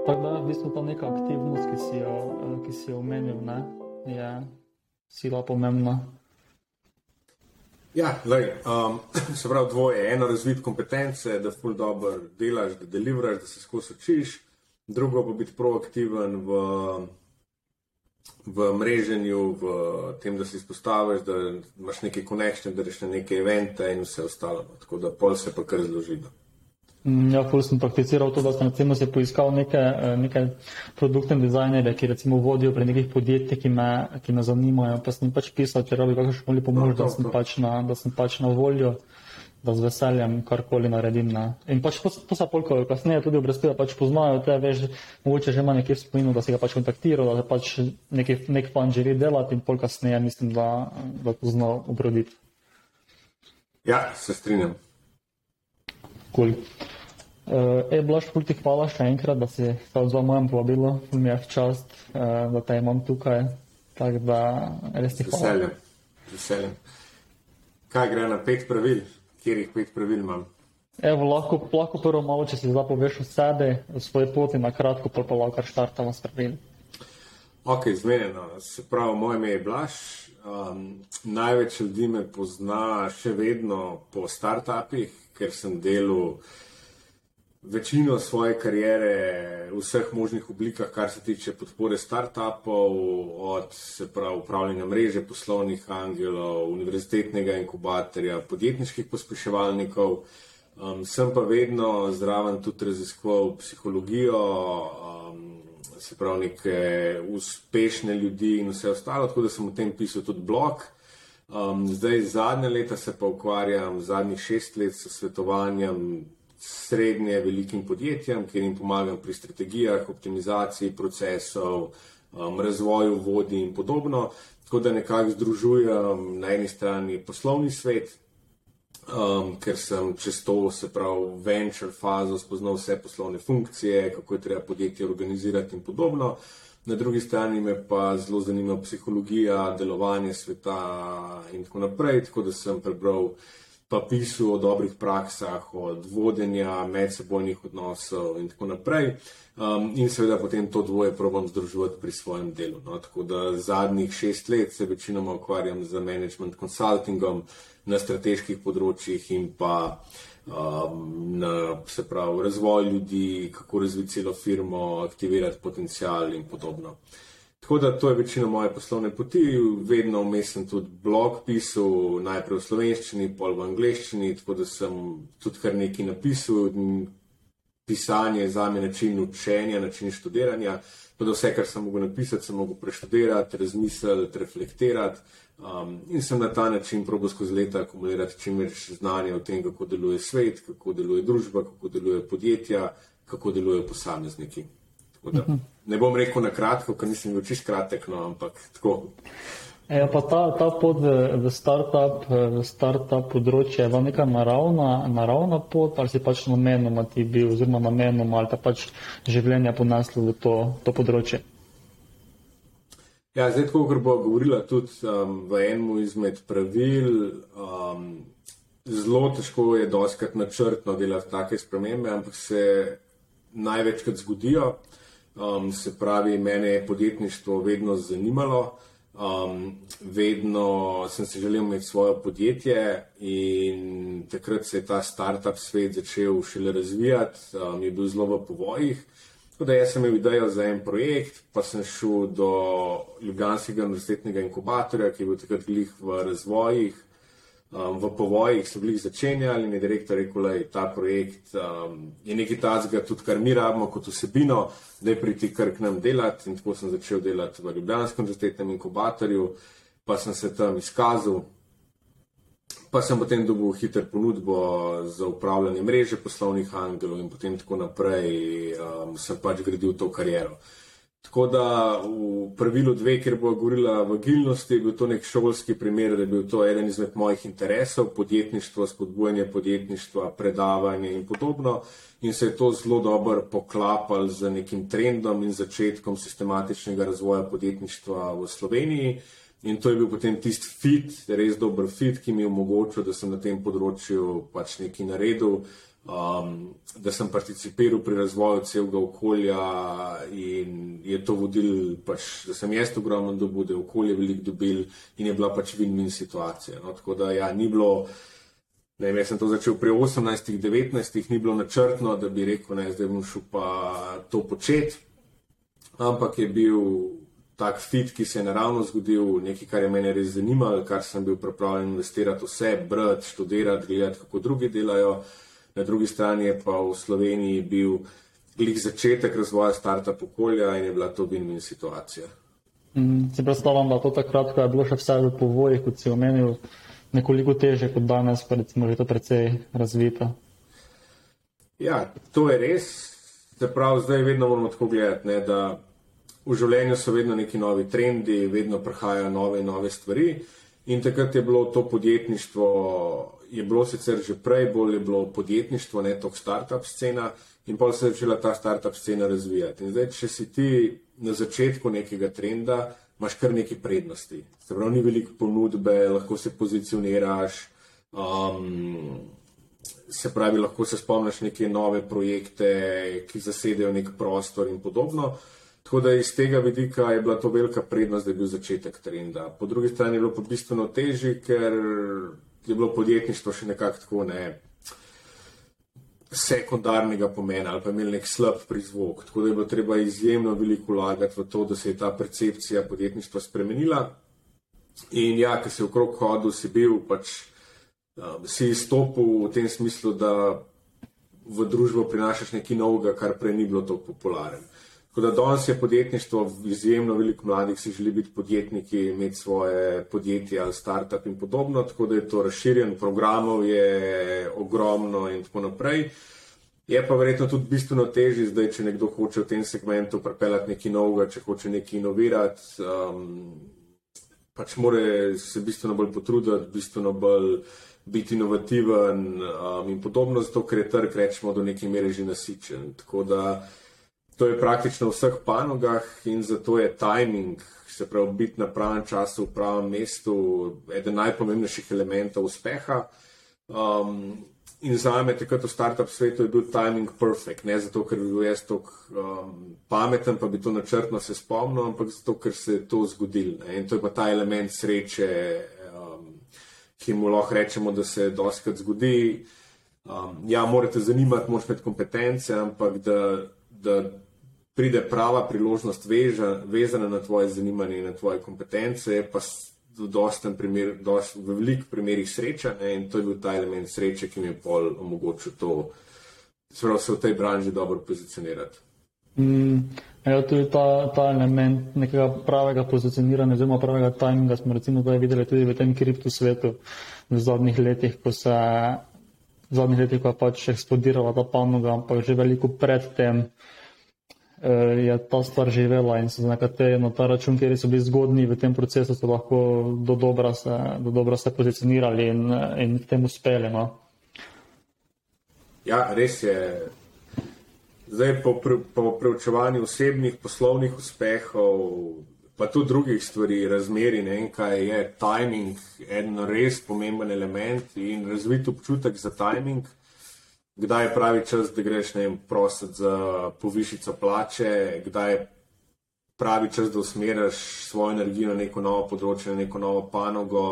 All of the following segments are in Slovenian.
Tako da, v bistvu ta neka aktivnost, ki si jo omenil, ne, je sila pomembna. Ja, se pravi dvoje. Eno, razviti kompetence, da ful dobro delaš, da deliveraš, da se skozi učiš. Drugo pa biti proaktiven v mreženju, v tem, da se izpostaviš, da imaš neke connection, da reš na neke evente in vse ostalo. Tako da pol se pa kar zloži. Ja, ful sem prakticiral to, da sem recimo si poiskal neke produktne dizajnerje, ki recimo vodijo pri nekih podjetjih, ki me zanimajo, pa sem pač pisal, če rabi kakršnokoli pomoč, da sem pač na voljo, da z veseljem karkoli naredim. Ne. In pač to se polko kasneje tudi obresti, da pač poznajo te, veš, mogoče že ima nekaj v spominu, da si ga pač kontaktiral, da pač nek fan želi delati in pol kasneje mislim, da to zna obroditi. Ja, se strinjam. Cool. Blaž, ful ti hvala še enkrat, da si se odzval mojem povabilu. Mi je v čast, da te imam tukaj. Tako da res ti hvala. Veseljem. Kaj gre na 5 pravil? Kjerih 5 pravil imam? Lahko prvo malo, če si zapoveš o sebi, o svoji poti, na kratko, pa lahko kar štartamo s pravili. Ok, zmenjeno. Se pravi, moje ime je Blaž. Največ ljudi me pozna še vedno po startupih, ker sem delal večino svoje kariere v vseh možnih oblikah, kar se tiče podpore startupov, od se pravi upravljanja mreže, poslovnih angelov, univerzitetnega inkubatorja, podjetniških pospeševalnikov. Sem pa vedno zraven tudi raziskoval psihologijo, se pravi neke uspešne ljudi in vse ostalo, tako da sem o tem pisal tudi blog. Zdaj zadnje leta se pa ukvarjam, zadnjih 6 let s svetovanjem srednje velikim podjetjem, kjer jim pomagam pri strategijah, optimizaciji procesov, razvoju vodij in podobno. Tako da nekako združujem na eni strani poslovni svet, ker sem čez to, se pravi venture fazo, spoznal vse poslovne funkcije, kako je treba podjetje organizirati in podobno. Na drugi strani me pa zelo zanima psihologija, delovanje sveta in tako naprej, tako da sem prebral pa pisal o dobrih praksah, od vodenja, medsebojnih odnosov in tako naprej. In seveda potem to dvoje probam združevati pri svojem delu. No? Tako da zadnjih 6 let se večinoma ukvarjam z management consultingom na strateških področjih in pa na, se pravi, razvoj ljudi, kako razviti celo firmo, aktivirati potencial in podobno. Tako da to je večina moje poslovne poti, vedno vmes sem tudi blog pisal, najprej v slovenščini, pol v angleščini, tako da sem tudi kar nekaj napisal. Pisanje je zame način učenja, način študiranja, tako da vse, kar sem mogel napisati, sem mogel preštudirati, razmisliti, reflektirati in sem na ta način probal skozi leta akumulirati čim več znanja o tem, kako deluje svet, kako deluje družba, kako deluje podjetja, kako delujejo posamezniki. Ne bom rekel na kratko, ker nisem bil čisto kratek, no, ampak tako. Pa ta pot v startup področje je neka naravna pot, ali si pač namenoma ti bil, oziroma namenoma, ali ta pač življenje poneslo v to področje? Ja, zdaj tako, ker bo govorila tudi v enem izmed pravil, zelo težko je dostikrat načrtno delati take spremembe, ampak se največkrat zgodijo. Se pravi, mene je podjetništvo vedno zanimalo, vedno sem si želel imeti svoje podjetje in takrat se je ta startup svet začel šele razvijati, je bil zelo v povojih. Tako da jaz sem imel idejo za en projekt, pa sem šel do Ljubljanskega univerzitetnega inkubatorja, ki je bil takrat glih v razvojih. V povojih so bili začenjali in je direktor rekel, da ta projekt je nekaj tazga, tudi kar mi rabimo kot vsebino, da je priti kar k nam delati. In tako sem začel delati v Ljubljanskem univerzitetnem inkubatorju, pa sem se tam izkazal, pa sem potem dobil hiter ponudbo za upravljanje mreže poslovnih angelov in potem tako naprej sem pač gradil to kariero. Tako da v pravilu 2, kjer bo govorila o agilnosti, je bil to nek šolski primer, da je bil to eden izmed mojih interesov, podjetništvo, spodbujanje podjetništva, predavanje in podobno. In se je to zelo dobro poklapalo z nekim trendom in začetkom sistematičnega razvoja podjetništva v Sloveniji. In to je bil potem tisti fit, res dober fit, ki mi je omogočil, da sem na tem področju pač nekaj naredil. da sem participiral pri razvoju celega okolja in je to vodil, pač, da sem jaz ogromno dobil, da je okolje veliko dobil in je bila pač win-win situacija. No? Tako da ja, ni bilo, ne vem, jaz sem to začel pri 18, 19, ni bilo načrtno, da bi rekel, ne, zdaj bom šel pa to početi, ampak je bil tak fit, ki se je naravno zgodil, nekaj, kar je mene res zanimalo, kar sem bil pripravljen investirati vse, brati, študirati, gledati, kako drugi delajo. Na drugi strani je pa v Sloveniji bil glih začetek razvoja startup okolja in je bila to win-win situacija. Si predstavljam, da to takrat, ko je bilo še vse v povojih, kot si omenil, nekoliko teže kot danes, pa recimo že to precej razvito. Ja, to je res. Se pravi, zdaj vedno moramo tako gledati, ne, da v življenju so vedno neki novi trendi, vedno prihajajo nove stvari in takrat je bilo to podjetništvo, je bilo sicer že prej, bolj je bilo podjetništvo, ne toliko startup scena in potem se je začela ta startup scena razvijati. In zdaj, če si ti na začetku nekega trenda, imaš kar nekaj prednosti. Se pravi, ni veliko ponudbe, lahko se pozicioniraš, se pravi, lahko se spomniš neke nove projekte, ki zasedejo nek prostor in podobno. Tako da iz tega vidika je bila to velika prednost, da je bil začetek trenda. Po drugi strani je bilo pa bistveno težje, ker je bilo podjetništvo še nekako tako sekundarnega pomena ali pa imeli nek slab prizvok. Tako da je bilo treba izjemno veliko vlagati v to, da se je ta percepcija podjetništva spremenila. In ja, ker si okrog hodil, si bil pač, si izstopil v tem smislu, da v družbo prinašaš nekaj novega, kar prej ni bilo tako popularen. Tako da danes je podjetništvo, izjemno veliko mladih si želi biti podjetniki, imeti svoje podjetje ali startup in podobno, tako da je to razširjen, programov je ogromno in tako naprej. Je pa verjetno tudi bistveno težje zdaj, če nekdo hoče v tem segmentu pripeljati nekaj novega, če hoče nekaj inovirati, pač mora se bistveno bolj potruditi, bistveno bolj biti inovativen in podobno, zato ker je trg, rečemo, do neke mere že nasičen. Tako da to je praktično v vseh panogah in zato je timing, se pravi biti na pravem času v pravem mestu, eden najpomembnejših elementov uspeha. In zame takrat v startup svetu je bil timing perfect, ne zato, ker bi bil jaz toliko pameten, pa bi to načrtno se spomnil, ampak zato, ker se je to zgodilo. In to je pa ta element sreče, ki mu lahko rečemo, da se dostikrat zgodi. Ja, morate zanimati, moraš imeti kompetence, ampak da pride prava priložnost vezana na tvoje zanimanje in na tvoje kompetence, je pa v velikih primerih sreča, ne, in to je bil ta element sreče, ki mi je pol omogočil to, se v tej branži dobro pozicionirati. Tudi ta element nekega pravega pozicioniranja oziroma pravega timinga smo recimo zdaj videli tudi v tem kripto svetu v zadnjih letih, ko je pač eksplodirala ta panoga, ampak že veliko pred tem je ta stvar živela in so nekateri na ta račun, kjer so bili zgodni v tem procesu, so lahko do dobra se pozicionirali in v tem uspeli. No? Ja, res je. Zdaj po preučevanju osebnih poslovnih uspehov, pa tudi drugih stvari, razmeri, ne vem kaj je, timing, en res pomemben element in razvit občutek za timing, kdaj je pravi čas, da greš, ne vem, prositi za povišico plače, kdaj je pravi čas, da usmeriš svojo energijo na neko novo področje, na neko novo panogo.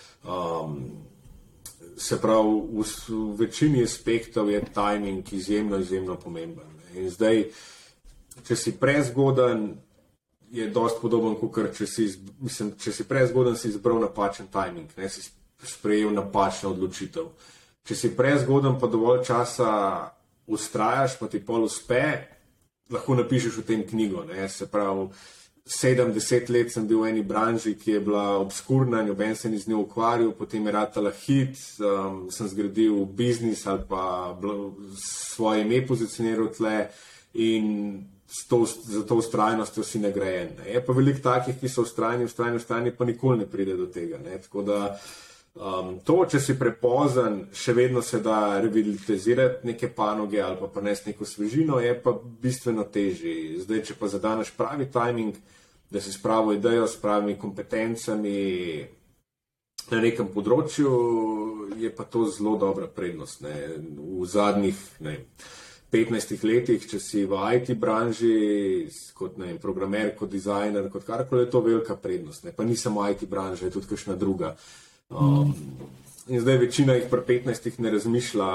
Se pravi, v večini aspektov je timing izjemno pomemben. In zdaj, če si prezgoden, je dosti podoben, kot če si prezgoden, si izbral napačen timing, ne, si sprejel napačno odločitev. Če si prezgoden, pa dovolj časa vztrajaš, pa ti pol uspe, lahko napišeš v tem knjigo. Ne? Se pravi, 7-10 let sem bil v eni branži, ki je bila obskurna, noben se ni z njo ukvarjal, potem je ratala hit, sem zgradil biznis ali pa svoje ime pozicioniral tle in za to vztrajnostjo si nagrajen. Ne? Je pa veliko takih, ki so vztrajni, pa nikoli ne pride do tega. Ne? Tako da to, če si prepozen, še vedno se da revitalizirati neke panoge ali pa prinesti neko svežino, je pa bistveno težje. Zdaj, če pa zadaneš pravi timing, da si s pravo idejo, s pravimi kompetencami, na nekem področju, je pa to zelo dobra prednost. Ne. V zadnjih 15 letih, če si v IT branži, kot programer, kot dizajner, kot karkoli, je to velika prednost. Ne. Pa ni samo IT branža, je tudi kakšna druga. In zdaj večina jih pri 15 ne razmišlja,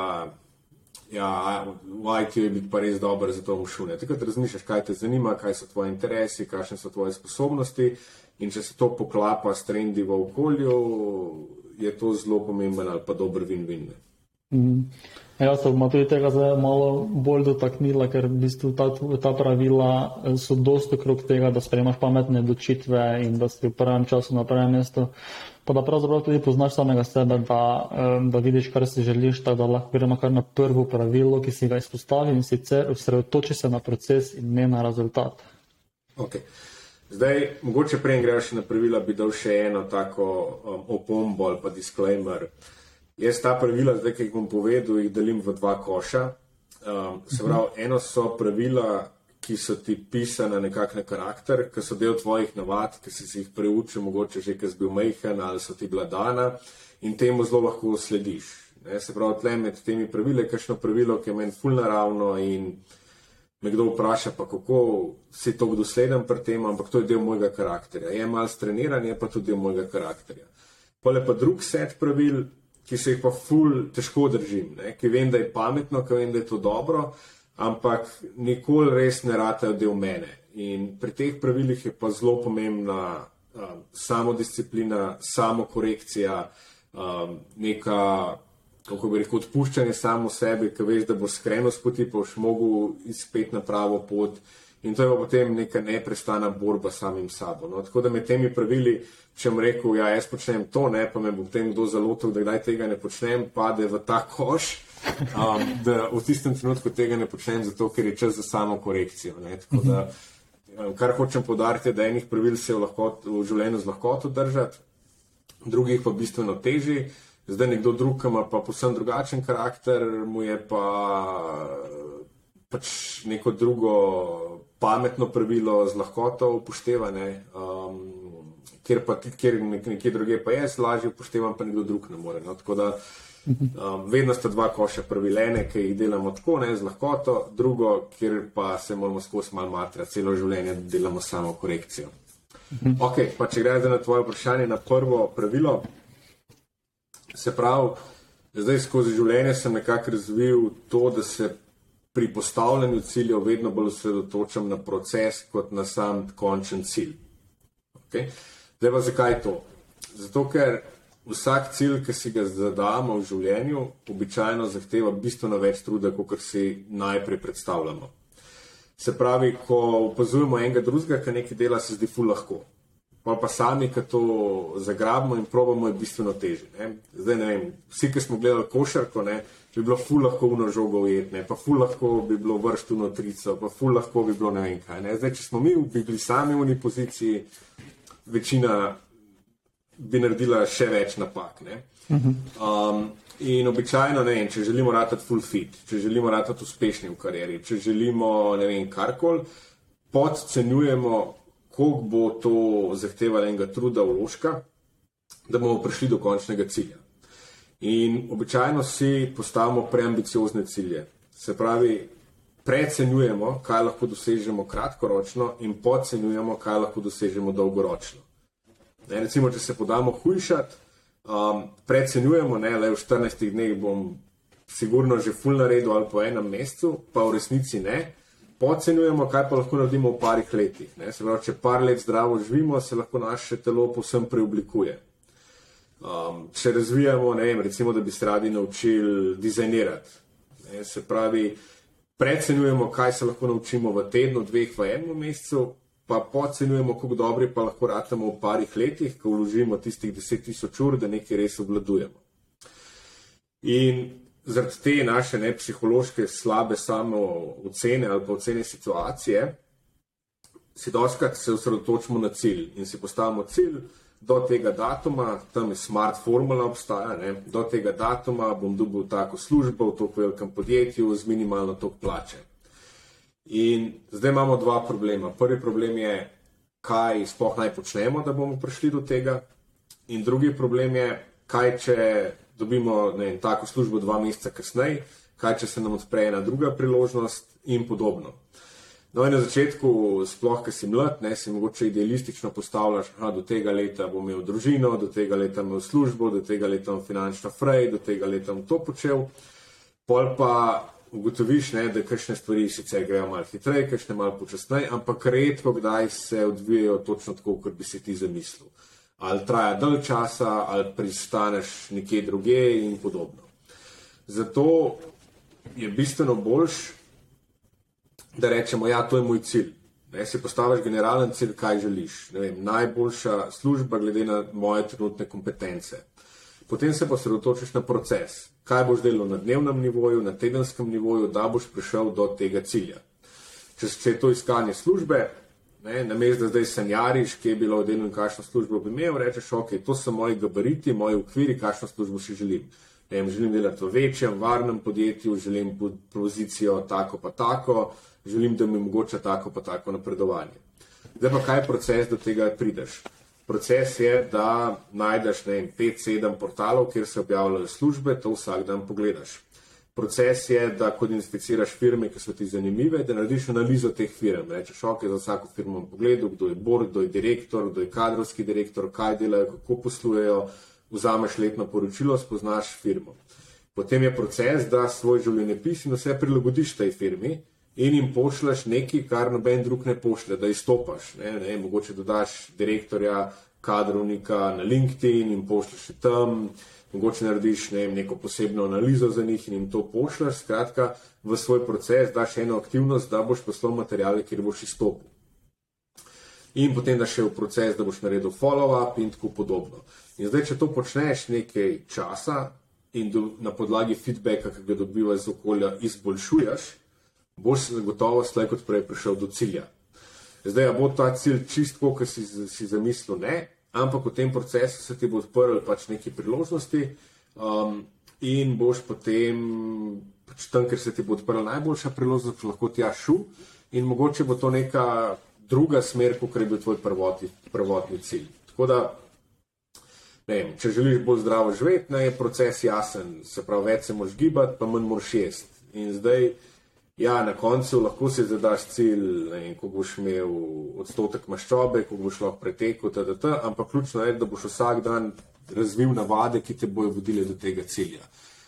v IT je biti pa res dober, zato bom šel. Takrat razmišljaš, kaj te zanima, kaj so tvoji interesi, kakšne so tvoje sposobnosti, in če se to poklapa s trendi v okolju, je to zelo pomemben ali pa dober win-win. Jaz se bom tudi tega zdaj malo bolj dotaknila, ker v bistvu ta pravila so dosti okrog tega, da sprejemaš pametne odločitve in da si v prvem času na prvem mestu, pa da pravzaprav tudi poznaš samega sebe, da vidiš, kar si želiš, tako da lahko gremo kar na prvo pravilo, ki si ga izpostavil, in sicer osredotoči se na proces in ne na rezultat. Okay. Zdaj, mogoče prej greš na pravila, bi dal še eno tako opombo ali pa disclaimer. Jaz ta pravila, zdaj, ki jih bom povedal, jih delim v dva koša. Se pravi, eno so pravila, ki so ti pisane nekako na karakter, ki so del tvojih navad, ki si jih preučil, mogoče že, ki si bil majhen ali so ti bila dana, in temu zelo lahko slediš. Se pravi, tle med temi pravili je kakšno pravilo, ki je meni ful naravno in me kdo vpraša, pa kako si to dosleden pri tem, ampak to je del mojega karakterja. Je malo streniran, je pa tudi del mojega karakterja. Pole pa drug set pravil, ki se jih pa ful težko držim, ki vem, da je pametno, ki vem, da je to dobro, ampak nikoli res ne ratejo del mene. In pri teh pravilih je pa zelo pomembna samodisciplina, samokorekcija, neka, kako bi rekel, odpuščanje samo sebi, ki veš, da bo skreno spoti, pa boš mogel izpeti na pravo pot. In to je pa potem neka neprestana borba s samim sabo. No, tako da med temi pravili, če bom rekel, jaz počnem to, pa me bo potem kdo zalotil, da kdaj tega ne počnem, pade v ta koš, da v tistem trenutku tega ne počnem, zato ker je čas za samo korekcijo. Tako da, kar hočem poudariti, da enih pravil se v življenju z lahkoto držati, drugih pa bistveno težji. Zdaj nekdo drug, ki ima pa povsem drugačen karakter, mu je pa pač neko drugo pametno pravilo z lahkoto upošteva, kjer nekje druge pa jaz lažje upoštevam, pa nekdo drug ne more. No? Tako da vedno sta dva koša pravil, ene, ki jih delamo tako, z lahkoto, drugo, kjer pa se moramo skozi malo matrati, celo življenje delamo samo korekcijo. Ok, pa če gre zdaj na tvoje vprašanje, na prvo pravilo, se pravi, zdaj skozi življenje sem nekako razvil to, da se pri postavljanju ciljev vedno bolj osredotočam na proces kot na sam končen cilj. Okay? Zdaj pa zakaj to? Zato, ker vsak cilj, ki si ga zadamo v življenju, običajno zahteva bistveno več truda, kot si najprej predstavljamo. Se pravi, ko opazujemo enega drugega, ki nekaj dela, se zdi ful lahko. Pa sami, ki to zagrabimo in probamo, je bistveno težje. Zdaj ne vem, vsi, ki smo gledali košarko, bi bilo ful lahko uno žogo ujet, pa ful lahko bi bilo vršt uno trico, pa ful lahko bi bilo ne vem kaj. Zdaj, če smo mi bili sami v uni poziciji, večina bi naredila še več napak. In običajno, ne vem, če želimo ratati full fit, če želimo ratati uspešni v karieri, če želimo, ne vem, karkoli, podcenjujemo, koliko bo to zahtevalo enega truda, vložka, da bomo prišli do končnega cilja. In običajno si postavimo preambiciozne cilje. Se pravi, precenjujemo, kaj lahko dosežemo kratkoročno, in podcenjujemo, kaj lahko dosežemo dolgoročno. Recimo, če se podamo hujšati, precenjujemo, le v 14 dneh bom sigurno že ful naredil ali po enem mesecu, pa v resnici ne. Podcenjujemo, kaj pa lahko naredimo v parih letih. Se pravi, če par let zdravo živimo, se lahko naše telo povsem preoblikuje. Če razvijamo, ne vem, recimo, da bi se radi naučili dizajnirati. Se pravi, precenjujemo, kaj se lahko naučimo v tednu, dveh, v enem mesecu, pa podcenjujemo, koliko dobri pa lahko ratamo v parih letih, ko vložimo tistih 10,000 ur, da nekaj res obvladujemo. In zaradi te naše psihološke slabe samoocene ali pa ocene situacije, si dostikrat se osredotočimo na cilj in si postavimo cilj do tega datuma, tam je smart formula obstaja, do tega datuma bom dobil tako službo v toliko velikem podjetju z minimalno toliko plače. In zdaj imamo dva problema. Prvi problem je, kaj sploh naj počnemo, da bomo prišli do tega. In drugi problem je, kaj če dobimo tako službo 2 meseca kasneje, kaj če se nam odpre ena druga priložnost in podobno. No in na začetku, sploh, ko si mlad, si mogoče idealistično postavljaš, do tega leta bom imel družino, do tega leta imel službo, do tega leta imel finančno frej, do tega leta bom to počel. Pol pa ugotoviš, da kakšne stvari sicer grejo malo hitreje, kakšne malo počasneje, ampak redko kdaj se odvijajo točno tako, kot bi si ti zamislil. Ali traja dalj časa, ali pristaneš nekje druge in podobno. Zato je bistveno boljš, da rečemo, ja, to je moj cilj. Si postaviš generalen cilj, kaj želiš. Najboljša služba glede na moje trenutne kompetence. Potem se posredotočiš na proces. Kaj boš delal na dnevnem nivoju, na tedenskem nivoju, da boš prišel do tega cilja. Če je to iskanje službe, namesto da zdaj sanjariš, kje je bilo v delu in kakšno službo bi imel, rečeš, ok, to so moji gabariti, moji okviri, kakšno službo si želim. Želim delati v večjem, varnem podjetju, želim pozicijo tako pa tako, želim, da mi omogoča tako pa tako napredovanje. Zdaj pa kaj je proces, do tega prideš? Proces je, da najdeš 5-7 portalov, kjer se objavljajo službe, to vsak dan pogledaš. Proces je, da ko identificiraš firme, ki so ti zanimive, da narediš analizo teh firm. Rečeš, ok, za vsako firmo pogledal, kdo je board, kdo je direktor, kdo je kadrovski direktor, kaj delajo, kako poslujejo, vzameš letno poročilo, spoznaš firmo. Potem je proces, da svoj življenjepis in vse prilagodiš tej firmi in jim pošleš nekaj, kar noben drug ne pošlje, da izstopaš. Mogoče dodaš direktorja, kadrovnika na LinkedIn in pošleš še tam, mogoče narediš neko posebno analizo za njih in jim to pošleš. Skratka, v svoj proces daš eno aktivnost, da boš poslal materiale, kjer boš izstopil. In potem daš še v proces, da boš naredil follow-up in tako podobno. In zdaj, če to počneš nekaj časa in na podlagi feedbacka, ki ga dobivaš z okolja, izboljšuješ, boš zagotovo slej kot prej prišel do cilja. Zdaj, a bo ta cilj čistko, ki si zamislil, ne, ampak v tem procesu se ti bo odprl pač neki priložnosti in boš potem pač tam, ker se ti bo odprla najboljša priložnost, lahko tja šel in mogoče bo to neka druga smer, kot je bil tvoj prvotni cilj. Tako da, če želiš bolj zdravo živeti, je proces jasen, se pravi, več se moraš gibati, pa manj moraš jesti. In zdaj, na koncu lahko si zadaš cilj, ko boš imel odstotek maščobe, ko boš lahko pretekel, ampak ključno je, da boš vsak dan razvil navade, ki te bojo vodile do tega cilja.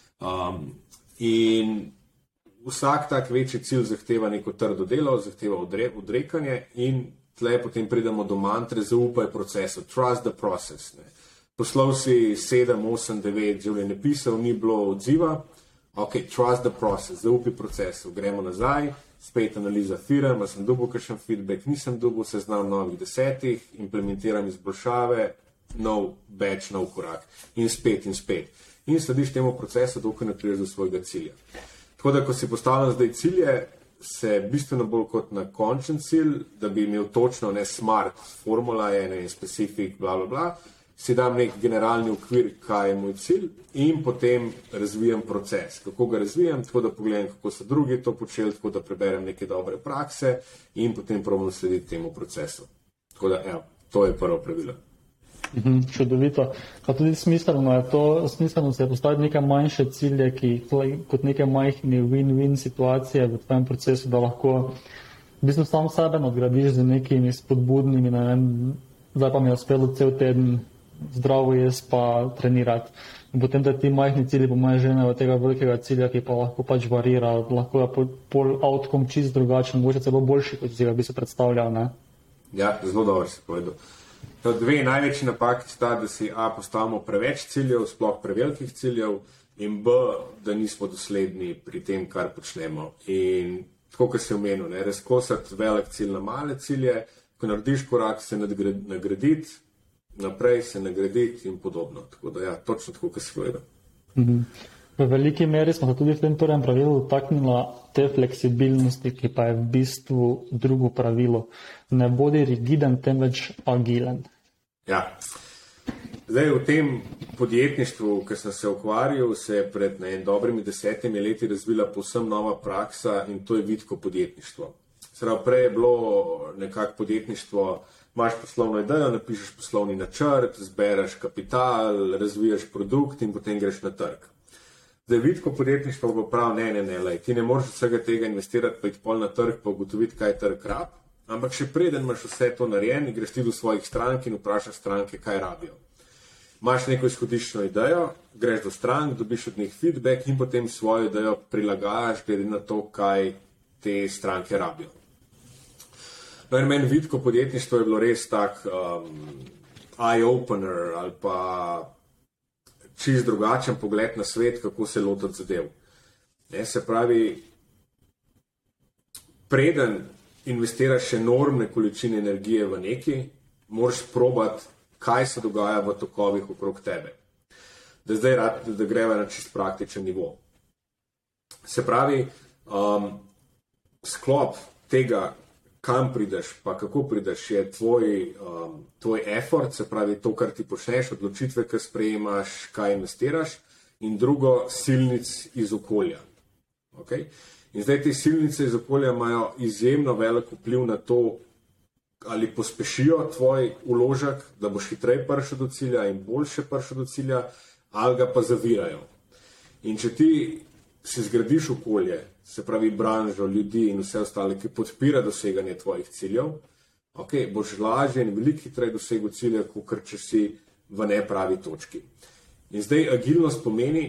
In vsak tak večji cilj zahteva neko trdo delo, zahteva odrekanje in tle potem pridemo do mantre, zaupaj procesu, trust the process. Poslal si 7, 8, 9 življenjepisov, ni bilo odziva, ok, trust the process, zaupi procesu, gremo nazaj, spet analiza firm, sem dobil kakšen feedback, nisem dobil, seznam novih 10, implementiram izboljšave, nov batch, nov korak in spet. In slediš temu procesu, dokaj ne prideš do svojega cilja. Tako da, ko si postavljam zdaj cilje, se bistveno bolj kot na končen cilj, da bi imel točno smart, formula je, specific, bla, bla, bla, si dam nek generalni okvir, kaj je moj cilj in potem razvijam proces. Kako ga razvijam? Tako da pogledam, kako so drugi to počeli, tako da preberem neke dobre prakse in potem probam slediti temu procesu. Tako da, to je prvo pravilo. Čudovito. Pa tudi smiselno se je postaviti neke manjše cilje, ki kot neke majhne win-win situacije v tvojem procesu, da lahko v bistvu sam sebe nadgradiš z nekimi spodbudnimi, zdaj pa mi je uspelo cel teden zdravo jesti pa trenirati. In potem da ti majhni cilji pomaga žene od tega velikega cilja, ki pa lahko pač varira, lahko je pol outcome čist drugačen, mogoče celo boljši, kot si ga bi se predstavljal, ne? Ja, zelo dobro si povedal. Dve največji napaki sta, da si postavimo preveč ciljev, sploh prevelikih ciljev, in B, da nismo dosledni pri tem, kar počnemo. In tako, kot si omenil, razkosati velik cilj na male cilje, ko narediš korak, se nagraditi, naprej se nagraditi in podobno. Tako da, točno tako, kot si povedal. V veliki meri smo se tudi v tem prvem pravilu dotaknila te fleksibilnosti, ki pa je v bistvu drugo pravilo. Ne bodi rigiden, temveč agilen. Ja. Zdaj, v tem podjetništvu, ki sem se ukvarjal, se je pred dobrimi 10 leti razvila povsem nova praksa in to je vitko podjetništvo. Prej je bilo nekako podjetništvo, imaš poslovno idejo, napišeš poslovni načrt, zbereš kapital, razvijaš produkt in potem greš na trg. Zdaj, vitko podjetništvo bo prav, ne, ti ne moreš vsega tega investirati, pa iti pol na trg, pa ugotoviti, kaj trg rab, ampak še preden imaš vse to narejeno, greš ti do svojih strank in vprašaš stranke, kaj rabijo. Imaš neko izhodiščno idejo, greš do strank, dobiš od njih feedback in potem svojo idejo prilagajaš glede na to, kaj te stranke rabijo. No in meni vitko podjetništvo je bilo res tak eye-opener ali pa čist drugačen pogled na svet, kako se lotiti zadev. Se pravi, preden investiraš enormne količine energije v neki, moraš probati, kaj se dogaja v tokovih okrog tebe. Da greva na čist praktičen nivo. Se pravi, sklop tega, kam prideš, pa kako prideš, je tvoj effort, se pravi to, kar ti počneš, odločitve, ki sprejemaš, kaj investiraš, in drugo, silnic iz okolja. Okay? In zdaj te silnice iz okolja imajo izjemno velik vpliv na to, ali pospešijo tvoj vložek, da boš hitreje prišel do cilja in boljše prišel do cilja, ali ga pa zavirajo. In če ti si zgradiš okolje, se pravi branžo, ljudi in vse ostale, ki podpira doseganje tvojih ciljev, okay, boš lažje in veliko hitreje dosegel cilje, kot če si v nepravi točki. In zdaj agilnost pomeni,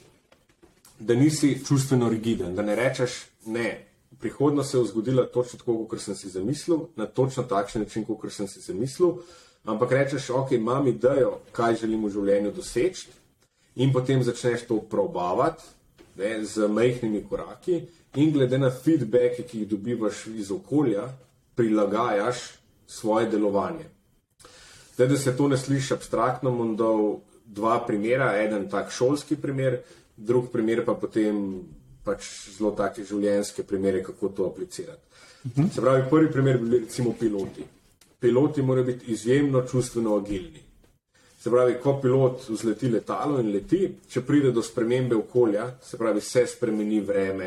da nisi čustveno rigiden, da ne rečeš ne. Prihodnost se je zgodila točno tako, kot sem si zamislil, na točno takšen način, kot sem si zamislil, ampak rečeš, ok, imam idejo, kaj želim v življenju doseči, in potem začneš to probavati, z majhnimi koraki in glede na feedbacke, ki jih dobivaš iz okolja, prilagajaš svoje delovanje. Zdaj, da se to ne sliši abstraktno, bom dal dva primera, eden tak šolski primer, drug primer pa potem pač zelo take življenjske primere, kako to aplicirati. Se pravi, prvi primer bi bili recimo piloti. Piloti morajo biti izjemno čustveno agilni. Se pravi, ko pilot vzleti letalo in leti, če pride do spremembe okolja, se pravi, se spremeni vreme,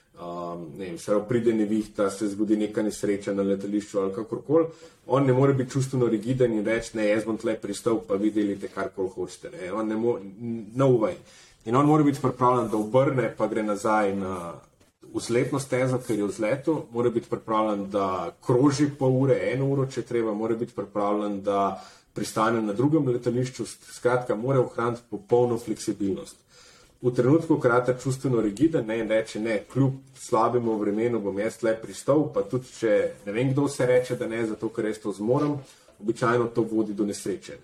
se pravi, pride nevihta, se zgodi neka nesreča na letališču ali kakorkoli, on ne more biti čustveno rigiden in reči, ne, jaz bom tle pristal, pa vi delite karkoli hočete. On ne more, no way. In on mora biti pripravljen, da obrne, pa gre nazaj na vzletno stezo, ker je vzletu, mora biti pripravljen, da kroži pol ure, 1 uro, če treba, mora biti pripravljen, da pristane na drugem letališču, skratka, mora ohraniti popolno fleksibilnost. V trenutku, ko rata čustveno rigiden, in reče, ne, kljub slabemu vremenu bom jaz tle pristal, pa tudi, če ne vem, kdo se reče, da ne, zato ker jaz to zmorem, običajno to vodi do nesreče.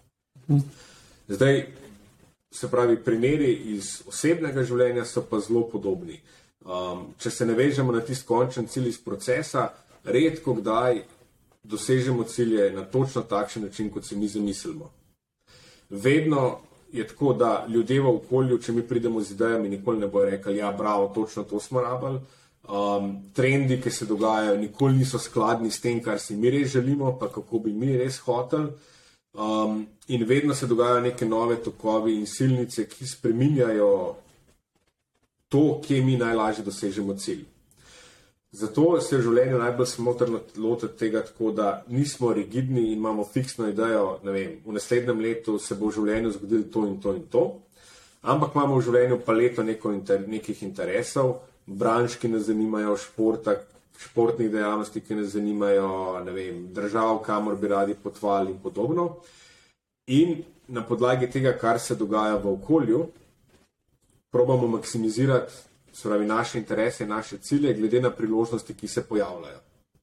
Zdaj, se pravi, primeri iz osebnega življenja so pa zelo podobni. Če se ne vežemo na tisti končen cilj iz procesa, redko kdaj dosežemo cilje na točno takšen način, kot se mi zamislimo. Vedno je tako, da ljudje v okolju, če mi pridemo z idejami, nikoli ne bojo rekli, ja, bravo, točno to smo rabili. Trendi, ki se dogajajo, nikoli niso skladni s tem, kar si mi res želimo, pa kako bi mi res hoteli. In vedno se dogajajo neke nove tokovi in silnice, ki spreminjajo to, kje mi najlažje dosežemo cilj. Zato se v življenju najbolj smotrno lotiti tega tako, da nismo rigidni in imamo fiksno idejo, ne vem, v naslednjem letu se bo v življenju zgodilo to in to in to, ampak imamo v življenju paleto nekih interesov, branž, ki nas zanimajo, športnih dejavnosti, ki nas zanimajo, ne vem, držav, kamor bi radi potovali in podobno. In na podlagi tega, kar se dogaja v okolju, probamo maksimizirati, se pravi, naše interese, naše cilje, glede na priložnosti, ki se pojavljajo.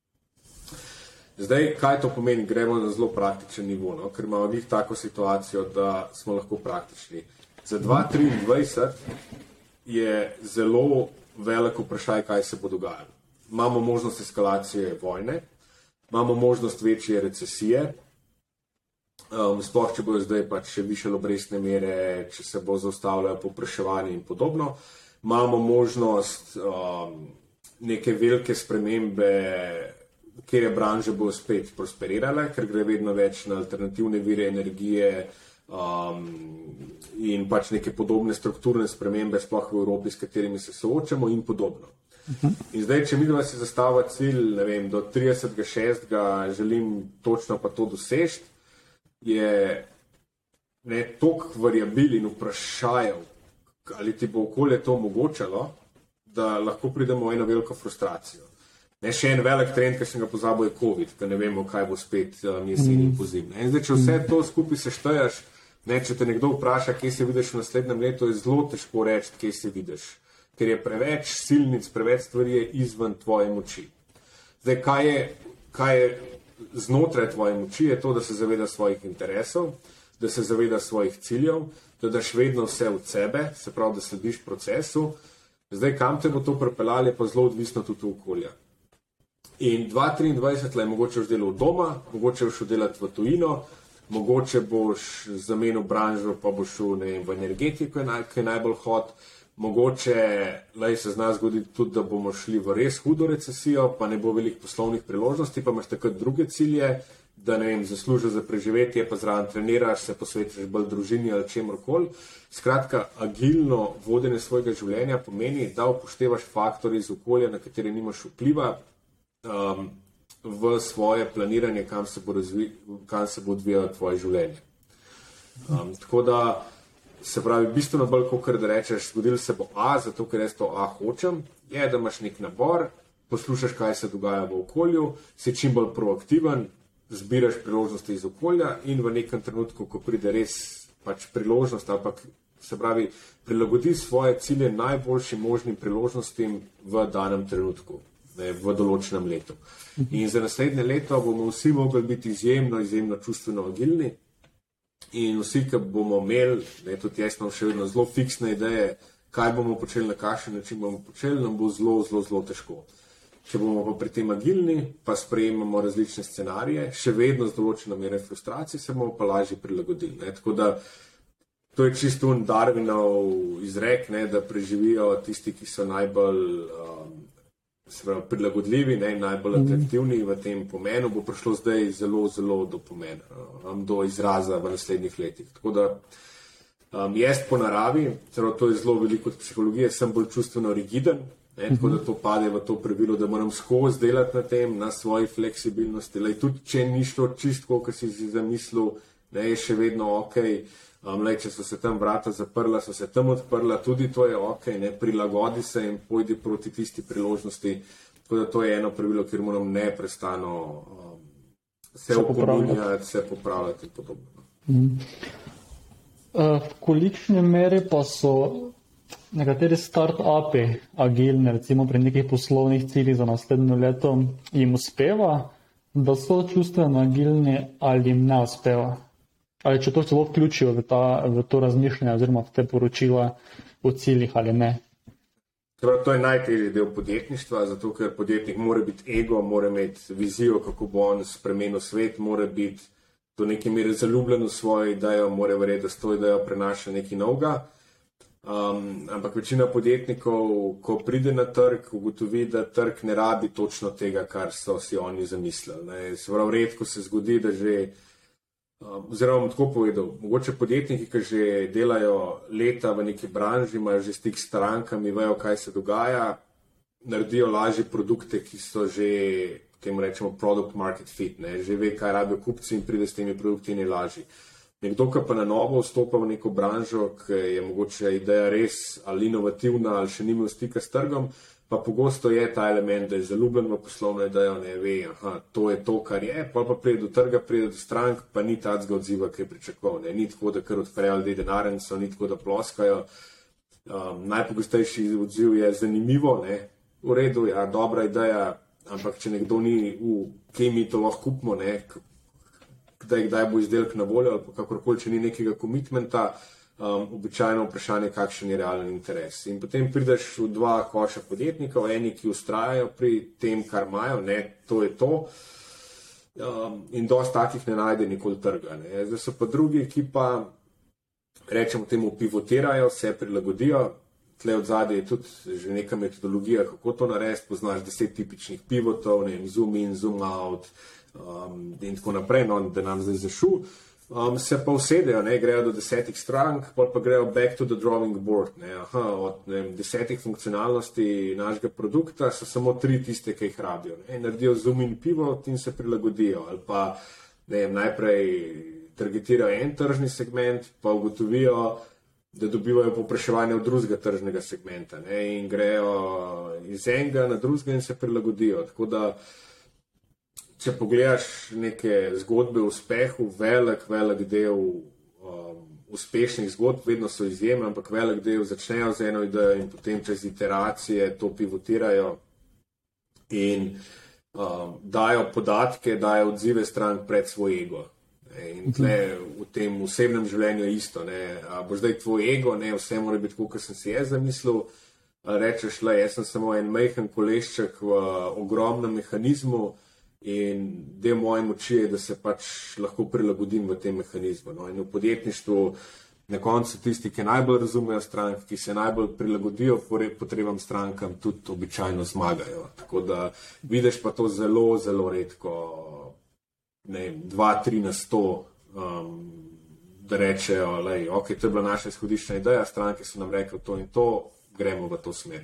Zdaj, kaj to pomeni? Gremo na zelo praktičen nivo, no? Ker imamo njih tako situacijo, da smo lahko praktični. Za 2023 je zelo veliko vprašaj, kaj se bo dogajalo. Imamo možnost eskalacije vojne, imamo možnost večje recesije, sploh, če bojo zdaj pač še višje obrestne mere, če se bo zaustavljalo povpraševanje in podobno. Imamo možnost neke velike spremembe, kjer branže bojo spet prosperirale, ker gre vedno več na alternativne vire energije in pač neke podobne strukturne spremembe, sploh v Evropi, s katerimi se soočamo in podobno. In zdaj, če mi dva si zastavlja cilj, ne vem, do 30.6. želim točno pa to doseči, je toliko variabil in vprašajev, ali ti bo okolje to omogočalo, da lahko pridemo v eno veliko frustracijo. Še en velik trend, ki sem ga pozabil, je COVID, ker ne vemo, kaj bo spet jesen in pozim. In zdaj, če vse to skupaj sešteješ, če te nekdo vpraša, kje se vidiš v naslednjem letu, je zelo težko reči, kje se vidiš. Ker je preveč silnic, preveč stvari je izven tvoje moči. Zdaj, kaj je znotraj tvoje moči, je to, da se zavedaš svojih interesov, da se zavedaš svojih ciljev, da daš vedno vse od sebe, se pravi, da slediš procesu. Zdaj, kam te bo to pripeljalo, je pa zelo odvisno tudi okolja. In 2023 je mogoče boš delal doma, mogoče boš delati v tujino, mogoče boš zamenil branžo, pa boš šel v energetiko, ki je najbolj hot. Mogoče se zna zgoditi tudi, da bomo šli v res hudo recesijo, pa ne bo veliko poslovnih priložnosti, pa imaš takrat druge cilje, da zaslužiš za preživetje, pa zraven treniraš, se posvetiš bolj družini ali čemorkoli. Skratka, agilno vodenje svojega življenja pomeni, da upoštevaš faktorje iz okolja, na katere nimaš vpliva, v svoje planiranje, kam se bo odvijalo tvoje življenje. Tako da, se pravi, bistveno bolj, kot da rečeš, zgodilo se bo A, zato ker jaz to A hočem, je, da imaš nek nabor, poslušaš, kaj se dogaja v okolju, si čim bolj proaktiven, zbiraš priložnosti iz okolja in v nekem trenutku, ko pride res priložnost, ampak se pravi, prilagodi svoje cilje najboljšim možnim priložnostim v danem trenutku, v določenem letu. In za naslednje leto bomo vsi mogli biti izjemno čustveno agilni. In vsi, ki bomo imeli, tudi jaz imam še vedno zelo fiksne ideje, kaj bomo počeli, na kakšen način bomo počeli, nam bo zelo težko. Če bomo pa pri tem agilni, pa sprejemamo različne scenarije, še vedno z določeno mero frustracije, se bomo pa lažje prilagodili. Tako da to je čisto Darwinov izrek, da preživijo tisti, ki so najbolj prilagodljivi, najbolj atraktivni v tem pomenu, bo prišlo zdaj zelo do pomena, do izraza v naslednjih letih. Tako da jaz po naravi, to je zelo veliko od psihologije, sem bolj čustveno rigiden, tako da to pade v to pravilo, da moram skozi delati na tem, na svoji fleksibilnosti. Tudi če ni šlo čistko, kar si zamislil, je še vedno okej. Če so se tam vrata zaprla, so se tam odprla, tudi to je okej, prilagodi se in pojdi proti tisti priložnosti. Tako da to je eno pravilo, kjer moram neprestano se opominjati, se popravljati in podobno. V kolikšni meri pa so nekateri start-upi agilni, recimo pri nekih poslovnih ciljih za naslednjo leto, jim uspeva, da so čustveno agilni ali jim ne uspeva? Ali če to celo vključijo v to razmišljanje oziroma v te poročila o ciljih ali ne? To je najtežji del podjetništva, zato ker podjetnik mora biti ego, mora imeti vizijo, kako bo on spremenil svet, mora biti do neke mere zaljubljen v svojo idejo, mora verjeti, da s to idejo prenaša nekaj novega. Ampak večina podjetnikov, ko pride na trg, ugotovi, da trg ne rabi točno tega, kar so si oni zamislili. Se pravi, redko se zgodi, da že oziroma bom tako povedal, mogoče podjetniki, ki že delajo leta v neki branži, imajo že stik s strankami, vejo, kaj se dogaja, naredijo lažje produkte, ki so že, temu rečemo, product market fit, že ve, kaj rabijo kupci in pride s temi produkti in je lažji. Nekdo, ki pa na novo vstopa v neko branžo, ki je mogoče ideja res ali inovativna ali še ni imel stika s trgom, pa pogosto je ta element, da je zaljubljen v poslovno idejo, ne ve, to je to, kar je, pa pride do trga, pride do strank, pa ni tacga odziva, ki je pričakoval. Ni tako, da kar odprejo ljudi denarnico, ni tako, da ploskajo. Najpogostejši odziv je zanimivo, v redu, ja, dobra ideja, ampak če nekdo ni kje mi to lahko kupimo, kdaj bo izdelek na voljo, ali pa kakorkoli, če ni nekega komitmenta, običajno vprašanje, kakšen je realen interes. In potem prideš v dva koša podjetnikov, eni, ki vztrajajo pri tem, kar imajo, to je to, in dosti takih ne najde nikoli trga. Zdaj so pa drugi, ki pa, rečemo temu, pivotirajo, se prilagodijo. Tle od zadaj je tudi že neka metodologija, kako to narediti, poznaš 10 tipičnih pivotov, zoom in, zoom out, in tako naprej, da nam zdaj zašu. Se pa usedejo, grejo do 10 strank, pa grejo back to the drawing board. Od 10 funkcionalnosti našega produkta so samo 3 tiste, ki jih rabijo. Naredijo zoom in pivot in se prilagodijo. Ali pa najprej targetirajo en tržni segment, pa ugotovijo, da dobivajo povpraševanje od drugega tržnega segmenta. In grejo iz enega na drugega in se prilagodijo. Tako da če pogledaš neke zgodbe o uspehu, velik del uspešnih zgodb, vedno so izjeme, ampak velik del začnejo z eno idejo in potem čez iteracije to pivotirajo in dajo podatke, dajo odzive strank pred svoj ego. In tle v tem osebnem življenju je isto. Bo zdaj tvoj ego, vse mora biti tako, kot sem si jaz zamislil, rečeš, jaz sem samo en majhen kolešček v ogromnem mehanizmu, in del moje moči je, da se pač lahko prilagodim v tem mehanizmu. In v podjetništvu na koncu tisti, ki najbolj razumejo strank, ki se najbolj prilagodijo potrebam strankam, tudi običajno zmagajo. Tako da vidiš pa to zelo, zelo redko, 2-3 na 100, da rečejo, ok, to je bila naša izhodiščna ideja, stranke so nam rekli to in to, gremo v to smer.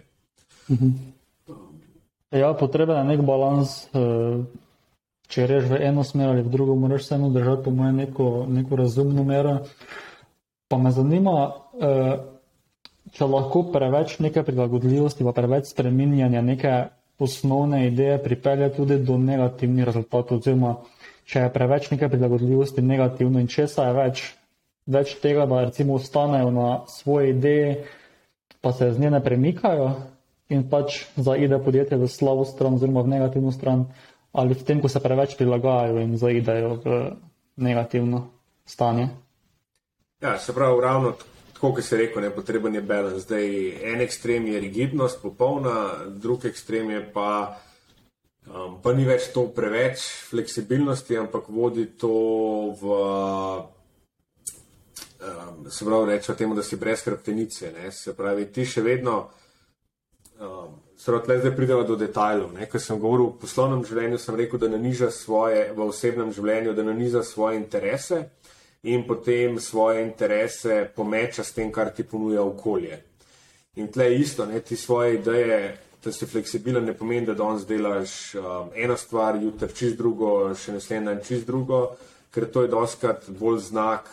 Ja, potreben je nek balans, če reš v eno smer ali v drugo, moraš vseeno držati po mojem neko razumno mero. Pa me zanima, če lahko preveč neke prilagodljivosti, pa preveč spreminjanja neke osnovne ideje pripelje tudi do negativnih rezultatov, oziroma če je preveč neke prilagodljivosti negativno in česa je več tega, da recimo ostanejo na svoje ideje, pa se z nje ne premikajo in pač zaide podjetje v slabo stran oziroma v negativno stran, ali v tem, ko se preveč prilagajajo in zaidejo v negativno stanje. Ja, se pravi, ravno tako, kot si rekel, potreben je balans. Zdaj, en ekstrem je rigidnost popolna, drug ekstrem je pa ni več to preveč fleksibilnosti, ampak vodi to v, se pravi, rečemo temu, da si brez hrbtenice. Se pravi, ti še vedno zdaj pridemo do detajlov. Ko sem govoril o poslovnem življenju, sem rekel, da naniža v osebnem življenju, da naniža svoje interese in potem svoje interese pomeča s tem, kar ti ponuja okolje. In tle je isto, ti svoje ideje, da si fleksibilen, ne pomeni, da danes delaš eno stvar, jutri čist drugo, še naslednji dan čist drugo, ker to je dostikrat bolj znak,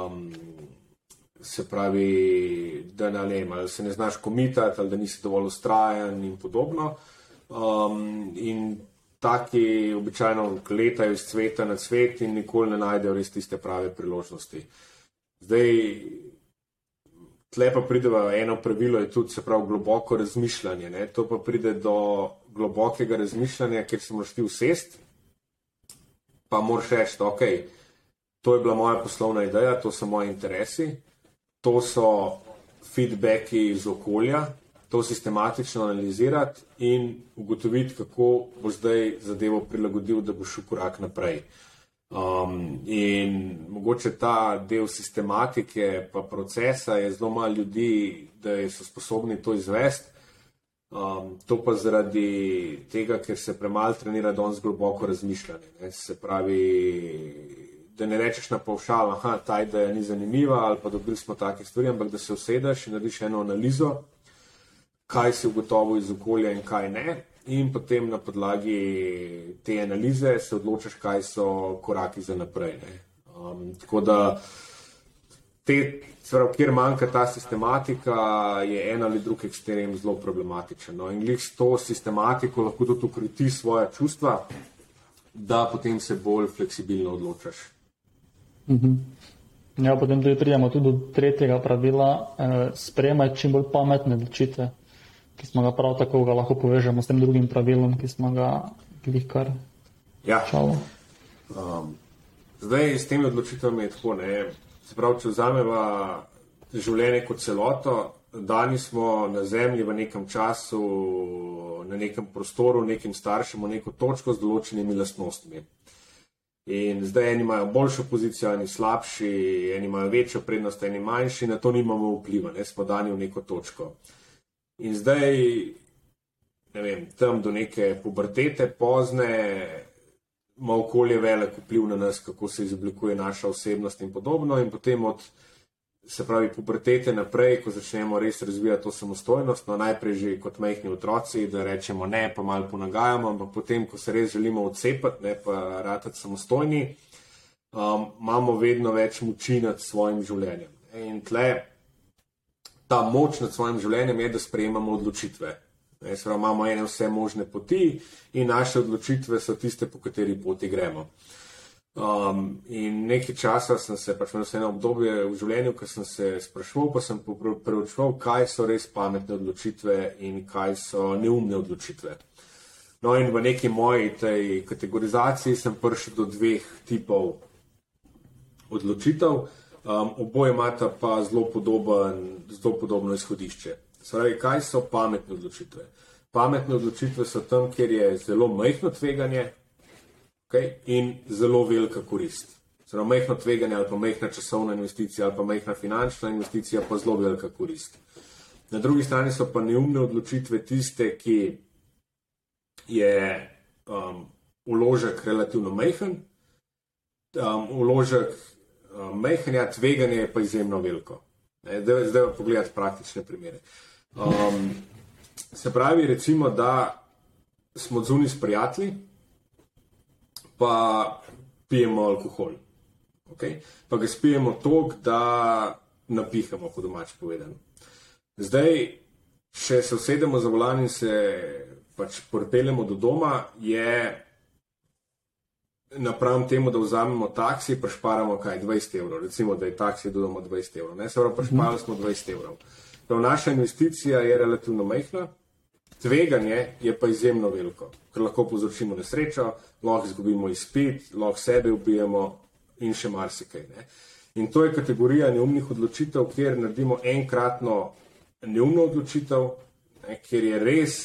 se pravi, da ali se ne znaš komitati, ali da nisi dovolj ustrajen in podobno. In taki običajno letajo iz cveta na cvet in nikoli ne najdejo res tiste prave priložnosti. Zdaj, tle pa pride eno pravilo, je tudi, se pravi, globoko razmišljanje. To pa pride do globokega razmišljanja, kjer se moraš ti usesti, pa moraš reči, ok, to je bila moja poslovna ideja, to so moji interesi, to so feedbacki iz okolja, to sistematično analizirati in ugotoviti, kako boš zdaj zadevo prilagodil, da boš šel korak naprej. In mogoče ta del sistematike pa procesa je zelo malo ljudi, da so sposobni to izvesti. To pa zaradi tega, ker se premalo trenira danes globoko razmišljanje. Se pravi, da ne rečeš na pavšal, ta ideja ni zanimiva ali pa dobili smo take stvari, ampak da se usedeš in narediš eno analizo, kaj si ugotovil iz okolja in kaj ne, in potem na podlagi te analize se odločaš, kaj so koraki za naprej. Tako da, kjer manjka ta sistematika, je en ali drug ekstrem zelo problematičen. In glih s to sistematiko lahko tudi ukroti svoja čustva, da potem se bolj fleksibilno odločaš. Ja, potem tudi pridemo tudi do tretjega pravila, sprejemaj čim bolj pametne odločitve, ki smo ga prav tako lahko povežemo s tem drugim pravilom, ki smo ga kar čalo. Zdaj, s temi odločitvami je tako, se pravi, če vzameva življenje kot celoto, dani smo na zemlji v nekem času, na nekem prostoru, nekim staršem, v neko točko z določenimi lastnostmi. In zdaj eni imajo boljšo pozicijo, eni slabši, eni imajo večjo prednost, eni manjši, na to nimamo vpliva, smo dani v neko točko. In zdaj, tam do neke pubertete pozne, ima okolje velik vpliv na nas, kako se izoblikuje naša osebnost in podobno, in potem od, se pravi, pubertete naprej, ko začnemo res razvijati to samostojnost, no najprej že kot majhni otroci, da rečemo ne, pa malo ponagajamo, ampak potem, ko se res želimo odcepati, ne pa ratati samostojni, imamo vedno več moči nad svojim življenjem. In tle, ta moč nad svojim življenjem je, da sprejemamo odločitve. Sprav, imamo ene vse možne poti in naše odločitve so tiste, po kateri poti gremo. In nekaj časa sem se, pač imel eno obdobje v življenju, ko sem se spraševal, pa sem preučeval, kaj so res pametne odločitve in kaj so neumne odločitve. No in v neki moji tej kategorizaciji sem prišel do dveh tipov odločitev. Oboje imata pa zelo podobno izhodišče. Spravi, kaj so pametne odločitve? Pametne odločitve so tam, kjer je zelo majhno tveganje, okay, in zelo velika korist. Spravi, majhno tveganje ali pa majhna časovna investicija ali pa majhna finančna investicija pa zelo velika korist. Na drugi strani so pa neumne odločitve tiste, ki je vložek relativno majhen, majhen, tveganje je pa izjemno veliko. Zdaj pa pogledati praktične primere. Se pravi, recimo, da smo zunaj s prijatelji, pa pijemo alkohol. Okay? Pa ga spijemo toliko, da napihamo, po domače povedano. Zdaj, če se usedemo za volan in se pač pripeljemo do doma, je napram temu, da vzamemo taksi, prešparamo kaj, 20 evrov. Recimo, da je taksi do doma 20 evrov. Ne, se pravi, prešparali smo 20 evrov. Prav, naša investicija je relativno majhna, tveganje je pa izjemno veliko, ker lahko povzročimo nesrečo, lahko izgubimo izpit, lahko sebe ubijemo in še marsikaj. Ne. In to je kategorija neumnih odločitev, kjer naredimo enkratno neumno odločitev, ne, kjer je res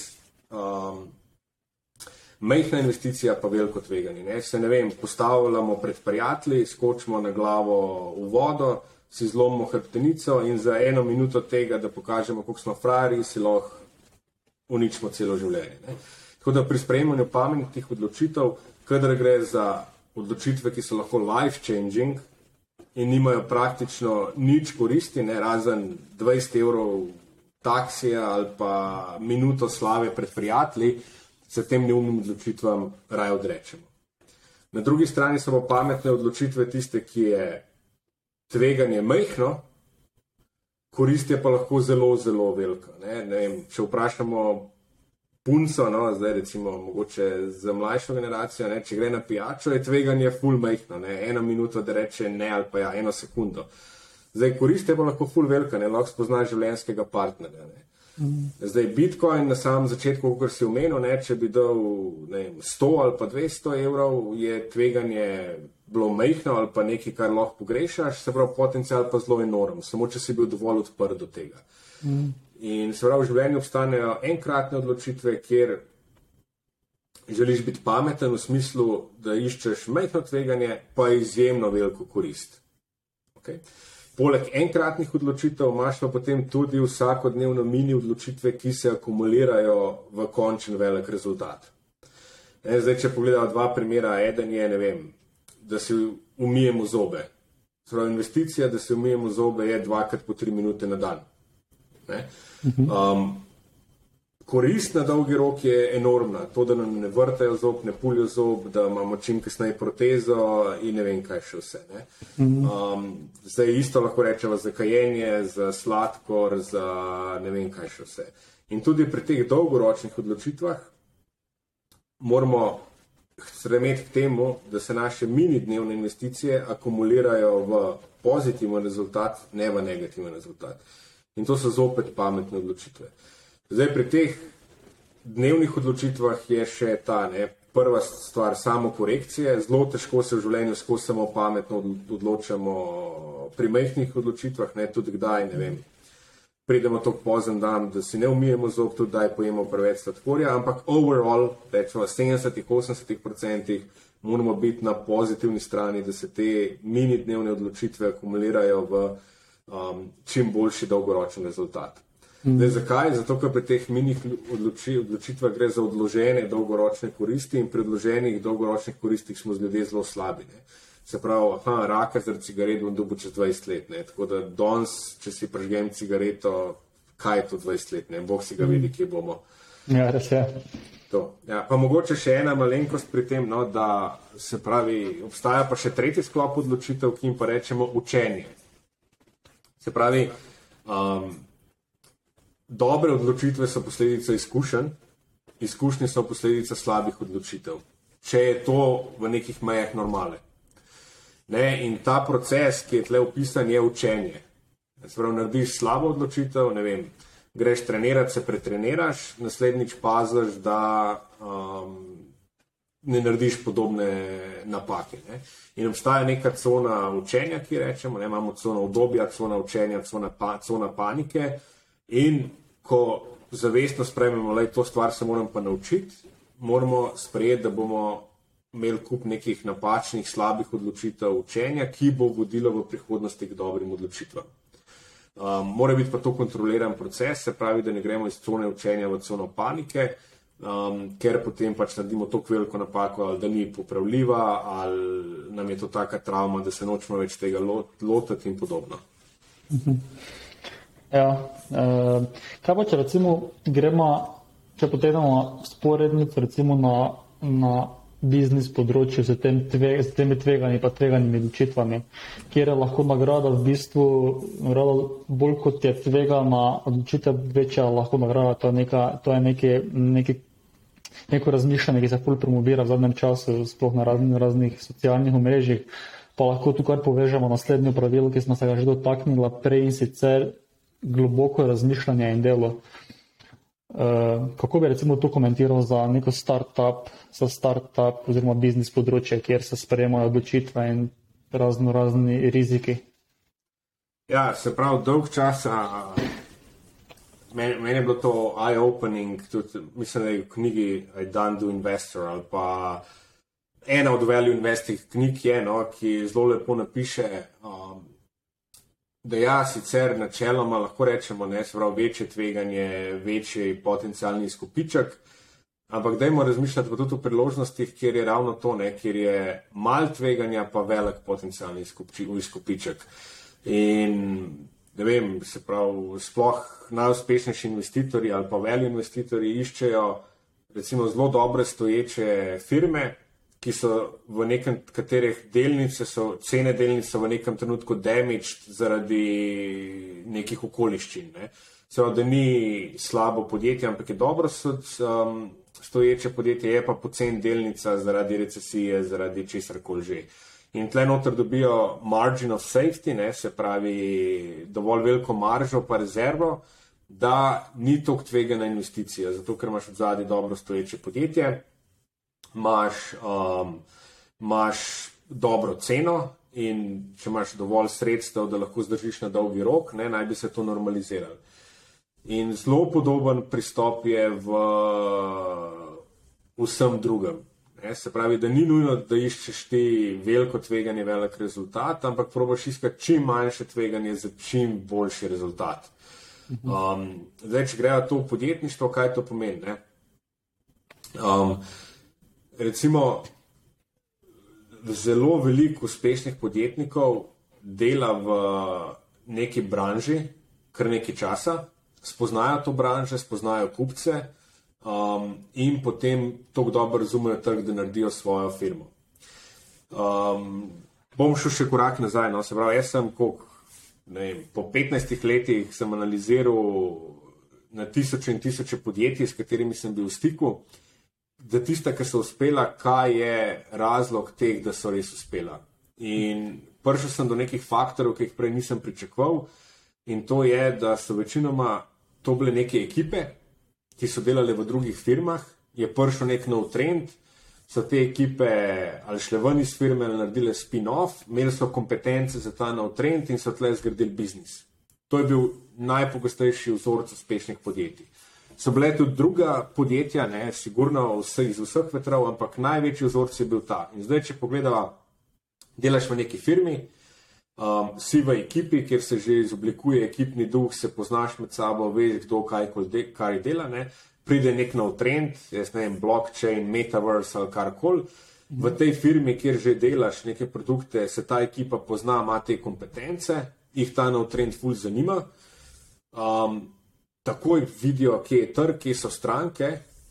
majhna investicija pa veliko tveganje. Ne. Se ne vem, postavljamo pred prijatelji, skočimo na glavo v vodo, si zlomimo hrbtenico in za 1 minuto tega, da pokažemo, koliko smo frajeri, si lahko uničimo celo življenje. Ne. Tako da pri sprejemanju pametnih odločitev, kadar gre za odločitve, ki so lahko life-changing in nimajo praktično nič koristi, ne, razen 20 evrov taksija ali pa minuto slave pred prijatelji, se tem neumnim odločitvam raje odrečemo. Na drugi strani so pa pametne odločitve tiste, ki je tveganje majhno, korist je pa lahko zelo, zelo velika. Ne vem, če vprašamo punco, no, zdaj recimo mogoče za mlajšo generacijo, ne, če gre na pijačo, je tveganje ful majhno, ne, 1 minuto, da reče ne ali pa 1 sekundo. Zdaj, korist je pa lahko ful velika, ne, lahko spozna življenjskega partnerja. Ne. Zdaj, Bitcoin na samem začetku, kot si omenil, ne, če bi dal 100 ali pa 200 evrov, je tveganje bilo majhno ali pa nekaj, kar lahko pogrešaš, se pravi, potencial pa zelo enorm, samo če si bil dovolj odprt do tega. In se pravi, v življenju obstanejo enkratne odločitve, kjer želiš biti pameten v smislu, da iščeš majhno tveganje, pa izjemno veliko korist. Okay? Poleg enkratnih odločitev imaš pa potem tudi vsakodnevno mini odločitve, ki se akumulirajo v končen velik rezultat. Zdaj, če pogledamo 2 primera, eden je, ne vem, da si umijemo zobe. Sprav, investicija, da si umijemo zobe, je 2x po 3 minute na dan. Korist na dolgi rok je enormna. To, da nam ne vrtajo zob, ne pulijo zob, da imamo čim kasneje protezo in ne vem, kaj še vse. Ne? Zdaj isto lahko rečemo za kajenje, za sladkor, za ne vem, kaj še vse. In tudi pri teh dolgoročnih odločitvah moramo stremeti k temu, da se naše mini dnevne investicije akumulirajo v pozitiven rezultat, ne v negativen rezultat. In to so zopet pametne odločitve. Zdaj, pri teh dnevnih odločitvah je še ta, ne, prva stvar, samo korekcije. Zelo težko se v življenju skozi samo pametno odločamo pri majhnih odločitvah, ne, tudi kdaj, ne vem, pridemo tako pozen dan, da si ne umijemo zob, tudi daj pojemo preveč sladkorja, ampak overall, rečemo 70-80% moramo biti na pozitivni strani, da se te mini dnevne odločitve akumulirajo v čim boljši dolgoročen rezultat. Zakaj? Zato, ker pri teh minih odločitvah gre za odložene dolgoročne koristi in pri odloženih dolgoročnih koristih smo z ljudje zelo slabi. Ne? Se pravi, raka zaradi cigaret bom dobil čez 20 let. Ne? Tako da danes, če si prežgem cigareto, kaj je to 20 let? Ne? Bog si ga vidi, kje bomo. Ja, res je. Ja, pa mogoče še ena malenkost pri tem, no, da se pravi, obstaja pa še tretji sklop odločitev, ki jim pa rečemo učenje. Se pravi, dobre odločitve so posledica izkušenj, izkušnje so posledica slabih odločitev, če je to v nekih mejah normale. Ne? In ta proces, ki je tle opisan, je učenje. Se pravi, narediš slabo odločitev, ne vem, greš trenirati, se pretreniraš, naslednjič paziš, da ne narediš podobne napake. Ne? In obstaja neka cona učenja, ki rečemo, ne? Imamo cono obdobja, cona učenja, cona panike in ko zavestno sprejmemo, da to stvar se moram pa naučiti, moramo sprejeti, da bomo imeli kup nekih napačnih, slabih odločitev učenja, ki bo vodilo v prihodnosti k dobrim odločitvam. Mora biti pa to kontroliran proces, se pravi, da ne gremo iz cone učenja v cono panike, ker potem pač naredimo toliko veliko napako, ali da ni popravljiva, ali nam je to taka travma, da se nočemo več tega lotiti in podobno. Ja, kaj pa če recimo gremo, če potegnemo sporednico recimo na biznis področju s temi tveganji pa tveganimi odločitvami, kjer je lahko nagrada v bistvu bolj kot je tvegana odločitev, večja lahko nagrada, to je neko razmišljanje, ki se ful promovira v zadnjem času, sploh na raznih socialnih omrežjih, pa lahko tukaj povežemo naslednjo pravilo, ki smo se ga že dotaknila prej, in sicer globoko razmišljanje in delo. Kako bi recimo to komentiral za neko startup oziroma biznis področje, kjer se sprejemajo odločitve in razni riziki? Ja, se pravi, dolg časa, meni je bilo to eye-opening, tudi mislim, da je v knjigi I Don't Do Investor, ali pa ena od value investing knjig je, no, ki zelo lepo napiše, da ja, sicer načeloma lahko rečemo, ne, se pravi, večje tveganje, večji potencialni izkupiček, ampak dajmo razmišljati pa tudi o priložnostih, kjer je ravno to, ne, kjer je malo tveganja, pa velik potencialni izkupiček. In ne vem, se pravi, sploh najuspešnejši investitorji ali pa value investitorji iščejo recimo zelo dobre stoječe firme, ki so v nekem, katerih cene delnic so v nekem trenutku damaged zaradi nekih okoliščin. Ne. Se pravi, da ni slabo podjetje, ampak je dobro stoječe podjetje, je pa poceni delnica zaradi recesije, zaradi česarkoli že. In tle noter dobijo margin of safety, ne, se pravi dovolj veliko maržo pa rezervo, da ni toliko tvegana investicija, zato ker imaš od zadaj dobro stoječe podjetje, imaš dobro ceno in če imaš dovolj sredstev, da lahko zdržiš na dolgi rok, ne, naj bi se to normaliziralo. In zelo podoben pristop je v vsem drugem. Ne, se pravi, da ni nujno, da iščeš ti veliko tveganje, velik rezultat, ampak probaš iskati čim manjše tveganje za čim boljši rezultat. Zdaj, če grejo to v podjetništvo, kaj to pomeni? Ne? Recimo, zelo veliko uspešnih podjetnikov dela v neki branži kar nekaj časa, spoznajo to branžo, spoznajo kupce in potem tako dobro razumejo trg, da naredijo svojo firmo. Bom šel še korak nazaj, no, se pravi, jaz sem po 15 letih sem analiziral na tisoče in tisoče podjetij, s katerimi sem bil v stiku, da tista, ki so uspela, kaj je razlog teh, da so res uspela. In prišel sem do nekih faktorov, ki jih prej nisem pričakoval, in to je, da so večinoma to bile neke ekipe, ki so delale v drugih firmah, je prišel nek nov trend, so te ekipe ali šle ven iz firme ali naredile spin-off, imeli so kompetence za ta nov trend in so tle zgradili biznis. To je bil najpogostejši vzorec uspešnih podjetij. So bile tudi druga podjetja, ne, sigurno iz vseh vetrov, ampak največji vzorec je bil ta. In zdaj, če pogledava, delaš v neki firmi, Si v ekipi, kjer se že izoblikuje ekipni duh, se poznaš med sabo, veš, kdo kaj dela, ne? Pride nek nov trend, jaz ne vem, blockchain, metaverse ali karkoli. V tej firmi, kjer že delaš neke produkte, se ta ekipa pozna, ima te kompetence, jih ta nov trend ful zanima. Takoj vidijo, kje je trg, kje so stranke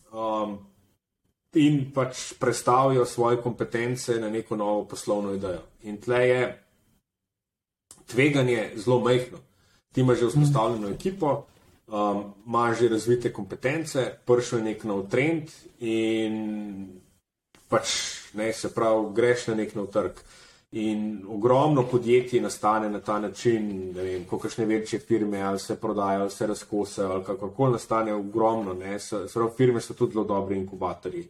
in pač predstavijo svoje kompetence na neko novo poslovno idejo. In tle je tveganje zelo majhno. Ti imaš že vzpostavljeno ekipo, imaš že razvite kompetence, prišel je nek nov trend in pač, se pravi, greš na nek nov trg. In ogromno podjetij nastane na ta način, ne vem, kakšne večje firme, ali se prodajajo, ali se razkosajo, ali kakorkoli nastane ogromno, firme so tudi zelo dobri inkubatorji.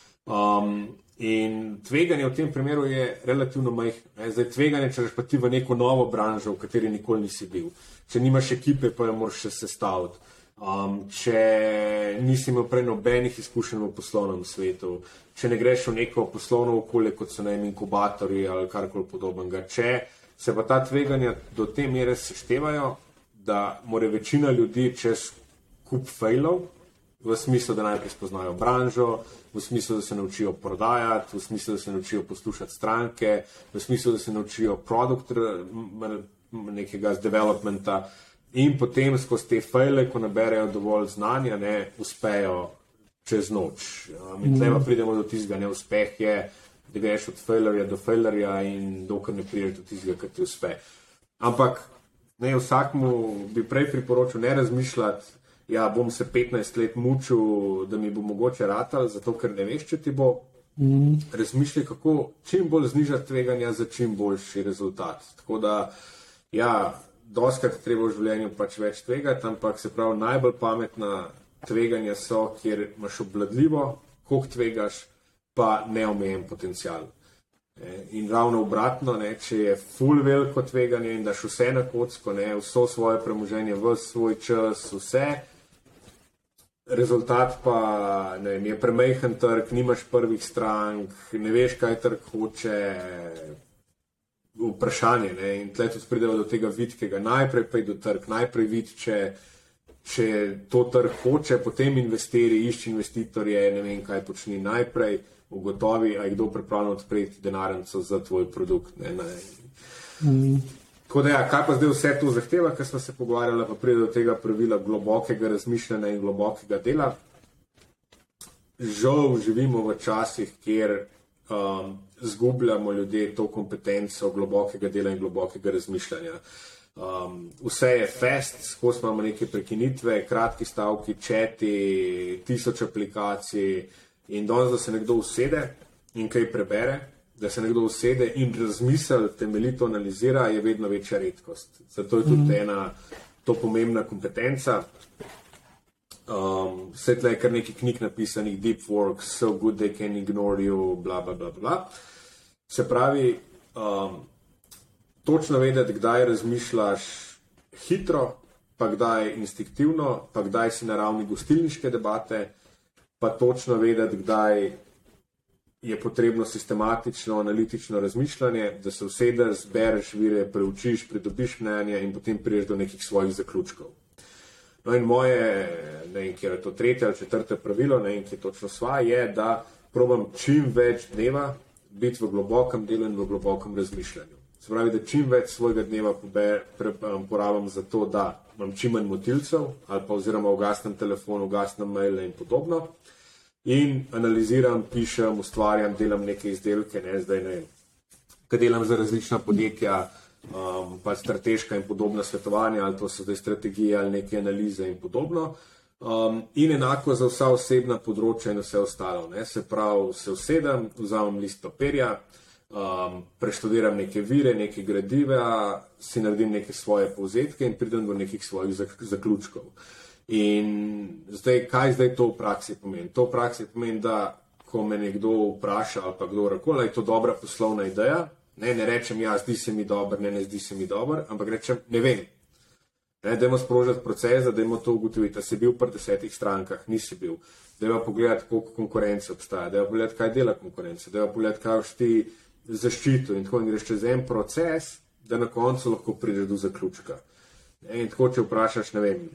In tveganje v tem primeru je relativno majhno. Zdaj tveganje, če greš pa ti v neko novo branžo, v kateri nikoli nisi bil. Če nimaš ekipe, pa jo moraš še sestaviti. Če nisi imel prej nobenih izkušenj v poslovnem svetu, če ne greš v neko poslovno okolje, kot so inkubatorji ali karkoli podobnega. Če se pa ta tveganja do te mere seštevajo, da mora večina ljudi čez kup failov, v smislu, da najprej spoznajo branžo, v smislu, da se naučijo prodajati, v smislu, da se naučijo poslušati stranke, v smislu, da se naučijo produkt nekega developmenta in potem skozi te faile, ko naberejo dovolj znanja, uspejo čez noč. In tle pa pridemo do tistega, neuspeh je, da greš od failerja do failerja in dokler ne prideš do tistega, kar ti uspe. Ampak vsakmu bi prej priporočil ne razmišljati, bom se 15 let mučil, da mi bo mogoče ratal, zato ker ne veš, če ti bo. Razmišljaj, kako čim bolj znižati tveganja za čim boljši rezultat. Tako da, doskrat treba v življenju pač več tvegati, ampak se pravi, najbolj pametna tveganja so, kjer imaš obvladljivo, koliko tvegaš, pa neomejen potencial. In ravno obratno, če je ful veliko tveganje in daš vse na kocko, vso svoje premoženje, ves svoj čas, vse, rezultat pa je premajhen trg, nimaš prvih strank, ne veš, kaj trg hoče, vprašanje. In tle tudi pridemo do tega vitkega. Najprej pa do trg, najprej vidi, če to trg hoče, potem investiri, išči investitorje, ne vem, kaj počni najprej, ugotovi, a je kdo pripravljen odpreti denarnico za tvoj produkt. Tako da, kaj pa zdaj vse to zahteva, kar smo se pogovarjali, pa pride do tega pravila globokega razmišljanja in globokega dela. Žal živimo v časih, kjer zgubljamo ljudje to kompetenco globokega dela in globokega razmišljanja. Vse je fast, skozi imamo neke prekinitve, kratki stavki, četi, 1000 aplikacij in danes, da se nekdo usede in kaj prebere, da se nekdo usede in razmisel, temeljito analizira, je vedno večja redkost. Zato je tudi ena to pomembna kompetenca. Vse tle je kar nekaj knjig napisanih, Deep Work, So Good They Can Ignore You, bla, bla, bla, bla. Se pravi, točno vedeti, kdaj razmišljaš hitro, pa kdaj instinktivno, pa kdaj si na ravni gostilniške debate, pa točno vedeti, kdaj je potrebno sistematično, analitično razmišljanje, da se usedeš, zbereš vire, preučiš, pridobiš mnenje in potem prideš do nekih svojih zaključkov. No in moje, ne vem, kjer je to 3. ali 4. pravilo, ne vem, kjer točno sva, je, da probam čim več dneva biti v globokem delu in v globokem razmišljanju. Se pravi, da čim več svojega dneva porabim za to, da imam čim manj motilcev ali pa oziroma ugasnem telefon, ugasnem maile in podobno. In analiziram, pišem, ustvarjam, delam neke izdelke, zdaj ne vem, kaj delam za različna podjetja, pa strateška in podobna svetovanja, ali to so zdaj strategije ali neke analize in podobno. In enako za vsa osebna področja in vse ostalo. Se pravi, se usedem, vzamem list papirja, preštudiram neke vire, neke gradiva, si naredim neke svoje povzetke in pridem do nekih svojih zaključkov. In zdaj, kaj zdaj to v praksi pomeni? To v praksi pomeni, da ko me nekdo vpraša ali pa kdo rekola, je to dobra poslovna ideja, ne rečem, zdi se mi dober, ne zdi se mi dober, ampak rečem, ne vem. Dajmo sprožiti proces, dajmo to ugotoviti, da si bil pri 10 strankah, nisi bil. Dajmo pogledati, koliko konkurence obstaja, dajmo pogledati, kaj dela konkurence, dajmo pogledati, kaj ti zaščito in tako in greš čez en proces, da na koncu lahko pride do zaključka. In tako, če vprašaš, ne vem,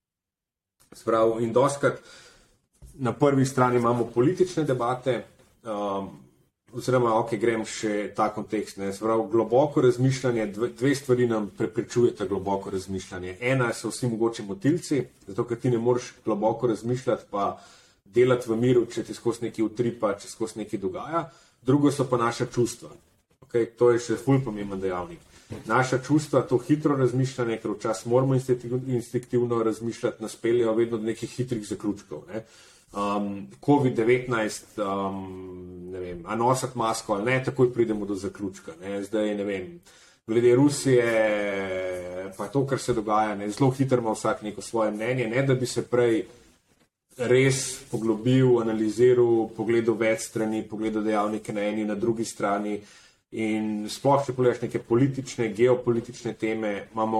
sprav, in doskrat na prvi strani imamo politične debate, oziroma, grem še ta kontekst, ne, sprav, globoko razmišljanje, dve stvari nam preprečujeta globoko razmišljanje. Ena so vsi mogoče motilci, zato ker ti ne moreš globoko razmišljati pa delati v miru, če ti skozi nekaj utripa, če skozi nekaj dogaja. Drugo so pa naša čustva. To je še ful pomemben dejavnik. Naša čustva, to hitro razmišljanje, ker včasih moramo instinktivno razmišljati, nas peljejo vedno do nekih hitrih zaključkov. Ne. COVID-19, ne vem, a nosati masko ali ne, takoj pridemo do zaključka. Ne. Zdaj, ne vem, glede Rusije, pa to, kar se dogaja, ne, zelo hitro ima vsak neko svoje mnenje, ne da bi se prej res poglobil, analiziral, pogledal več strani, pogledal dejavnike na eni in na drugi strani. In sploh, če pogledaš neke politične, geopolitične teme, imamo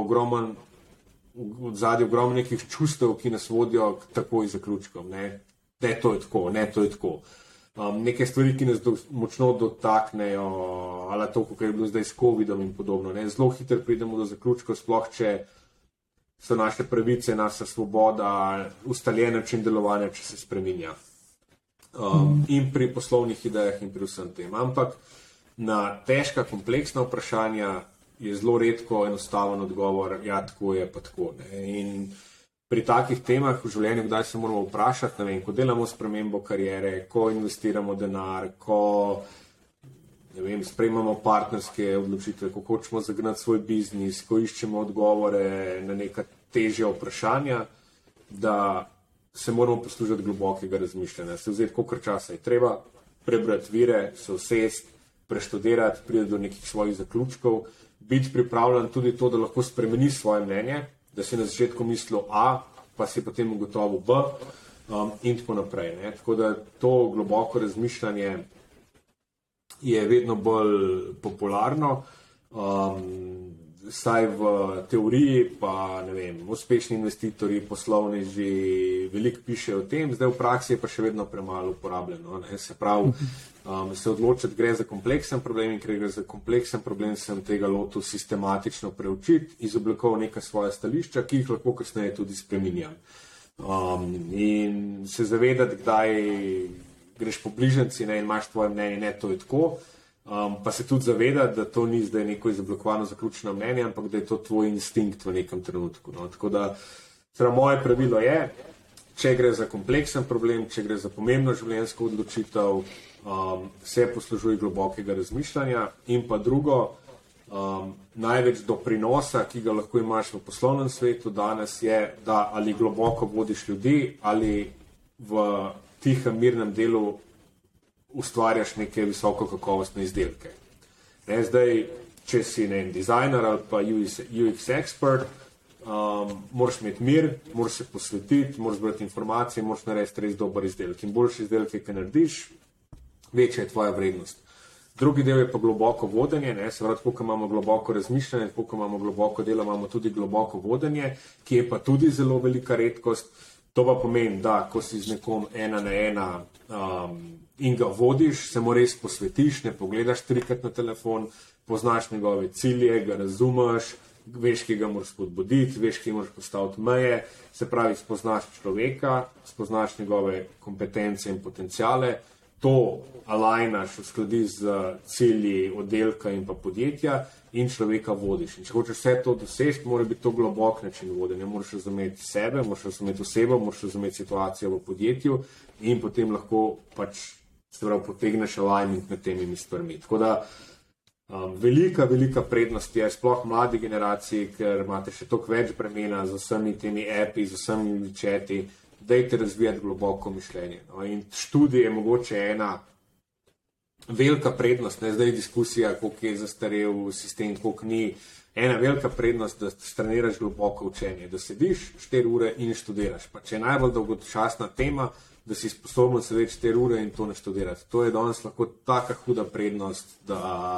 v zadnji ogromno nekih čustev, ki nas vodijo k takoj zaključkom. Ne, to je tako, ne, to je tako. Neke stvari, ki nas močno dotaknejo, ali to, kako je bilo zdaj s COVID-om in podobno. Ne, zelo hitro pridemo do zaključkov, sploh, če so naše pravice, naša svoboda, ustaljen način delovanja, če se spreminja. In pri poslovnih idejah in pri vsem tem. Ampak na težka, kompleksna vprašanja je zelo redko enostaven odgovor, ja, tako je, pa tako. Ne. In pri takih temah v življenju, kdaj se moramo vprašati, ne vem, ko delamo spremembo kariere, ko investiramo denar, ko sprejmamo partnerske odločitve, ko hočemo zagnati svoj biznis, ko iščemo odgovore na neka težja vprašanja, da se moramo poslužiti globokega razmišljanja. Se vzeti, kolikor časa je treba, prebrati vire, se usesti, preštudirati, priti do nekih svojih zaključkov, biti pripravljen tudi to, da lahko spremeni svoje mnenje, da si na začetku mislil A, pa si potem ugotovil B, in tako naprej. Ne. Tako da to globoko razmišljanje je vedno bolj popularno, saj v teoriji pa, ne vem, uspešni investitorji, poslovneži veliko pišejo o tem, zdaj v praksi je pa še vedno premalo uporabljeno. Ne. Se pravi, se odločiti, gre za kompleksen problem in ker gre za kompleksen problem, sem tega lotil sistematično preučiti, izoblikoval neka svoja stališča, ki jih lahko kasneje tudi spreminjam. In se zavedati, kdaj greš po bližnjici, ne, in imaš tvoje mnenje, ne, to je tako, pa se tudi zavedati, da to ni zdaj neko izoblikovano zaključeno mnenje, ampak da je to tvoj instinkt v nekem trenutku. No. Tako da, moje pravilo je, če gre za kompleksen problem, če gre za pomembno življenjsko odločitev, se poslužuj globokega razmišljanja. In pa drugo, največ doprinosa, ki ga lahko imaš v poslovnem svetu danes, je, da ali globoko vodiš ljudi, ali v tihem, mirnem delu ustvarjaš neke visoko kakovostne izdelke. Ne, zdaj, če si dizajner ali pa UX expert, moraš imeti mir, moraš se posvetiti, moraš brati informacije, moraš narediti res dober izdelek. In boljši izdelke, ki narediš, večja je tvoja vrednost. Drugi del je pa globoko vodenje, ne, se pravi, tako imamo globoko razmišljanje, tako imamo globoko delo, imamo tudi globoko vodenje, ki je pa tudi zelo velika redkost. To pa pomeni, da ko si z nekom ena na ena in ga vodiš, se mu res posvetiš, ne pogledaš trikrat na telefon, poznaš njegove cilje, ga razumeš, veš, ki ga moraš spodbuditi, veš, ki moraš postaviti meje, se pravi, spoznaš človeka, spoznaš njegove kompetence in potenciale, to alignaš, uskladiš z cilji oddelka in pa podjetja in človeka vodiš. In če hočeš vse to doseči, mora biti to globok način vodenja. Moraš razumeti sebe, moraš razumeti osebo, moraš razumeti situacijo v podjetju in potem lahko potegneš alignment med temi stvarmi. Tako da velika prednost je sploh mladi generaciji, ker imate še toliko več bremena z vsemi temi appi, z vsemi četi, dajte razvijati globoko mišljenje. No, in študij je mogoče ena velika prednost, ne zdaj diskusija, koliko je zastarel sistem, koliko ni. Ena velika prednost, da treniraš globoko učenje, da sediš 4 ure in študiraš. Pa če je najbolj dolgočasna tema, da si sposoben sedeti 4 ure in to ne študirati. To je danes lahko taka huda prednost, da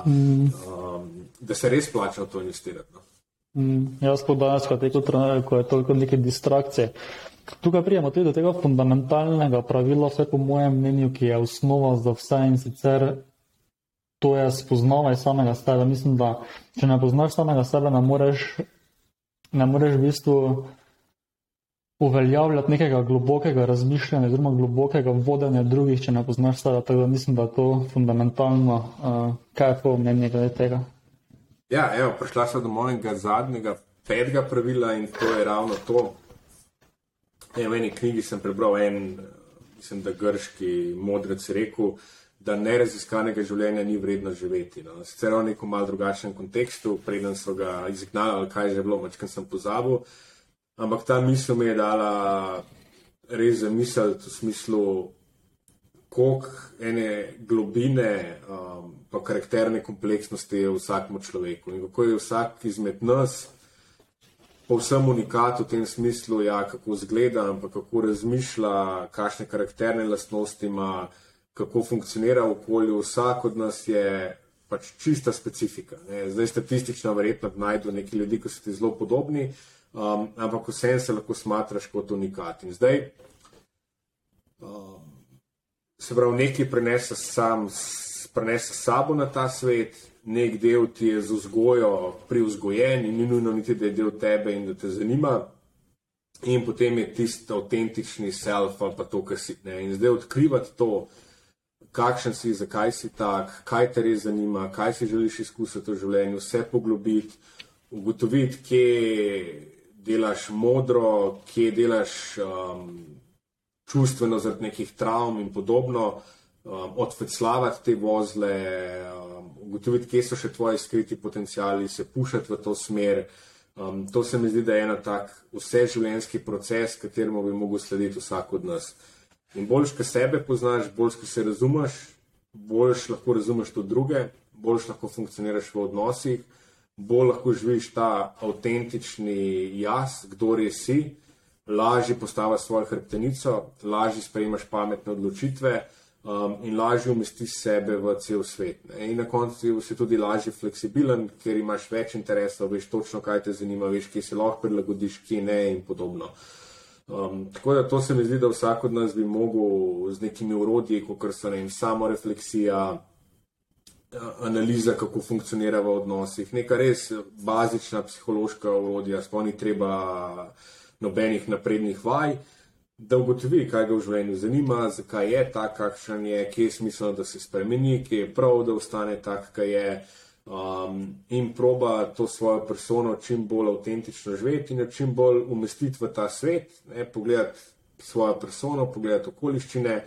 se res plača v to investirati. No. Jaz pa danes, ko je toliko neke distrakcije. Tukaj prijemo tudi do tega fundamentalnega pravila, vse po mojem mnenju, ki je osnova za vse, in sicer to je spoznavaj samega sebe. Mislim, da če ne poznaš samega sebe, ne moreš v bistvu uveljavljati nekega globokega razmišljanja oziroma globokega vodenja drugih, če ne poznaš sebe. Tako da mislim, da je to fundamentalno. Kaj je tvoje mnenje glede tega? Ja, evo, prišla sem do mojega zadnjega, 5. pravila in to je ravno to. V eni knjigi sem prebral mislim, da grški modrec rekel, da neraziskanega življenja ni vredno živeti. No. Sicer v nekom malo drugačnem kontekstu, preden so ga izgnali, ali kaj že bilo, mačkam sem pozabil, ampak ta misel mi je dala res zamisliti v smislu, koliko ene globine pa karakterne kompleksnosti je v vsakem človeku in kako je vsak izmed nas povsem unikat v tem smislu, ja, kako izgleda, ampak kako razmišlja, kakšne karakterne lastnosti ima, kako funkcionira v okolju. Vsak od nas je pač čista specifika. Ne. Zdaj statistično verjetno najdu neki ljudi, ki so ti zelo podobni, ampak vsem se lahko smatraš kot unikat. In zdaj se pravi, nekaj prenese s sabo na ta svet, nek del ti je z vzgojo privzgojen in ni nujno niti, da je del tebe in da te zanima. In potem je tisti avtentični self ali pa to, kar si. Ne. In zdaj odkrivati to, kakšen si, zakaj si tak, kaj te res zanima, kaj si želiš izkusiti v življenju, vse poglobiti, ugotoviti, kje delaš modro, kje delaš čustveno zaradi nekih travm in podobno, odfeclavati te vozle, ugotoviti, kje so še tvoji skriti potenciali, se pušati v to smer. To se mi zdi, da je ena tak vseživljenjski proces, kateremu bi mogel slediti vsak od nas. In boljš, ko sebe poznaš, boljš, ko se razumeš, boljš lahko razumeš tudi druge, boljš lahko funkcioniraš v odnosih, bolj lahko živiš ta avtentični jaz, kdor je si, lažje postaviš svojo hrbtenico, lažje sprejemaš pametne odločitve in lažje umestiš sebe v cel svet. Ne? In na koncu si tudi lažje fleksibilen, ker imaš več interesov, veš točno, kaj te zanima, veš, kje se lahko prilagodiš, kje ne in podobno. Tako da to se mi zdi, da vsak od nas bi mogel z nekimi urodji, kot so samorefleksija, analiza, kako funkcionira v odnosih, neka res bazična psihološka urodja, sploh ni treba nobenih naprednih vaj, da ugotovi, kaj ga v življenju zanima, zakaj je tak, kakšen je, kje je smiselno, da se spremeni, kje je prav, da ostane tak, kaj je, in proba to svojo persono čim bolj avtentično živeti in čim bolj umestiti v ta svet, ne, pogledati svojo persono, pogledati okoliščine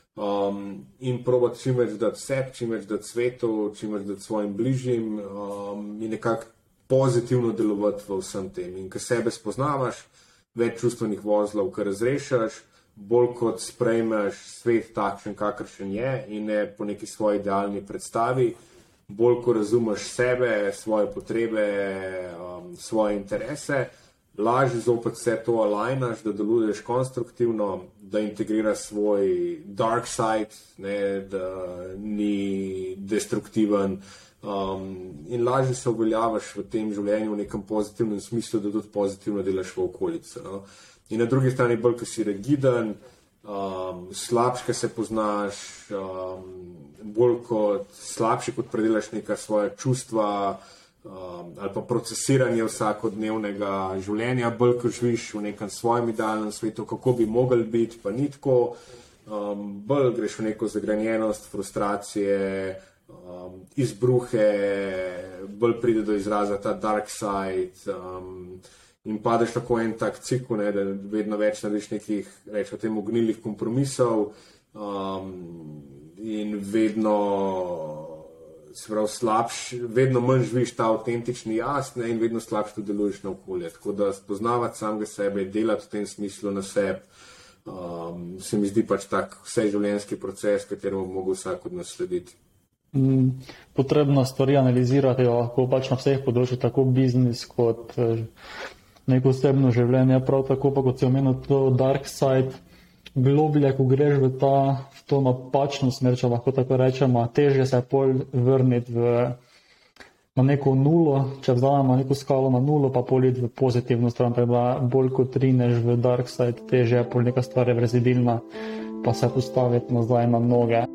in probati čim več dati sebi, čim več dati svetu, čim več dati svojim bližjim in nekako pozitivno delovati v vsem tem. In ko sebe spoznavaš, več čustvenih vozlov, kar razrešaš, bolj kot sprejmeš svet takšen, kakršen je in ne po neki svoji idealni predstavi, bolj ko razumeš sebe, svoje potrebe, svoje interese, lažje zopet vse to alignaš, da deluješ konstruktivno, da integriraš svoj dark side, ne, da ni destruktiven, in lažje se uveljaviš v tem življenju v nekem pozitivnem smislu, da tudi pozitivno delaš v okolici. No. In na drugi strani bolj, ko si rigiden, slabše, ko se poznaš, bolj kot slabše, kot predelaš neka svoja čustva ali pa procesiranje vsakodnevnega življenja, bolj, ko živiš v nekem svojem idealnem svetu, kako bi mogli biti, pa ni tako, bolj greš v neko zagranjenost, frustracije, izbruhe, bolj pride do izraza ta dark side in padeš tako en tak cikl, ne, da vedno več narediš nekih, rečemo temu, gnilih kompromisov in vedno vedno manj živiš ta avtentični jaz, ne, in vedno slabše tudi deluješ na okolje. Tako da spoznavati samega sebe, delati v tem smislu na sebi, se mi zdi pač tak vseživljenjski proces, kateremu bi mogel vsak od nas slediti. Potrebno stvari analizirati lahko pač na vseh področjih, tako biznis kot neko osebno življenje, prav tako pa kot si omenil to dark side, globlje, ko greš v to napačno smer, če lahko tako rečemo, težje se je pol vrniti na neko nulo, če vzamemo neko skalo na nulo, pa pol iti v pozitivno stran, tako da bolj kot rineš v dark side, težje je pol neka stvar reverzibilna, pa se postaviti nazaj na noge.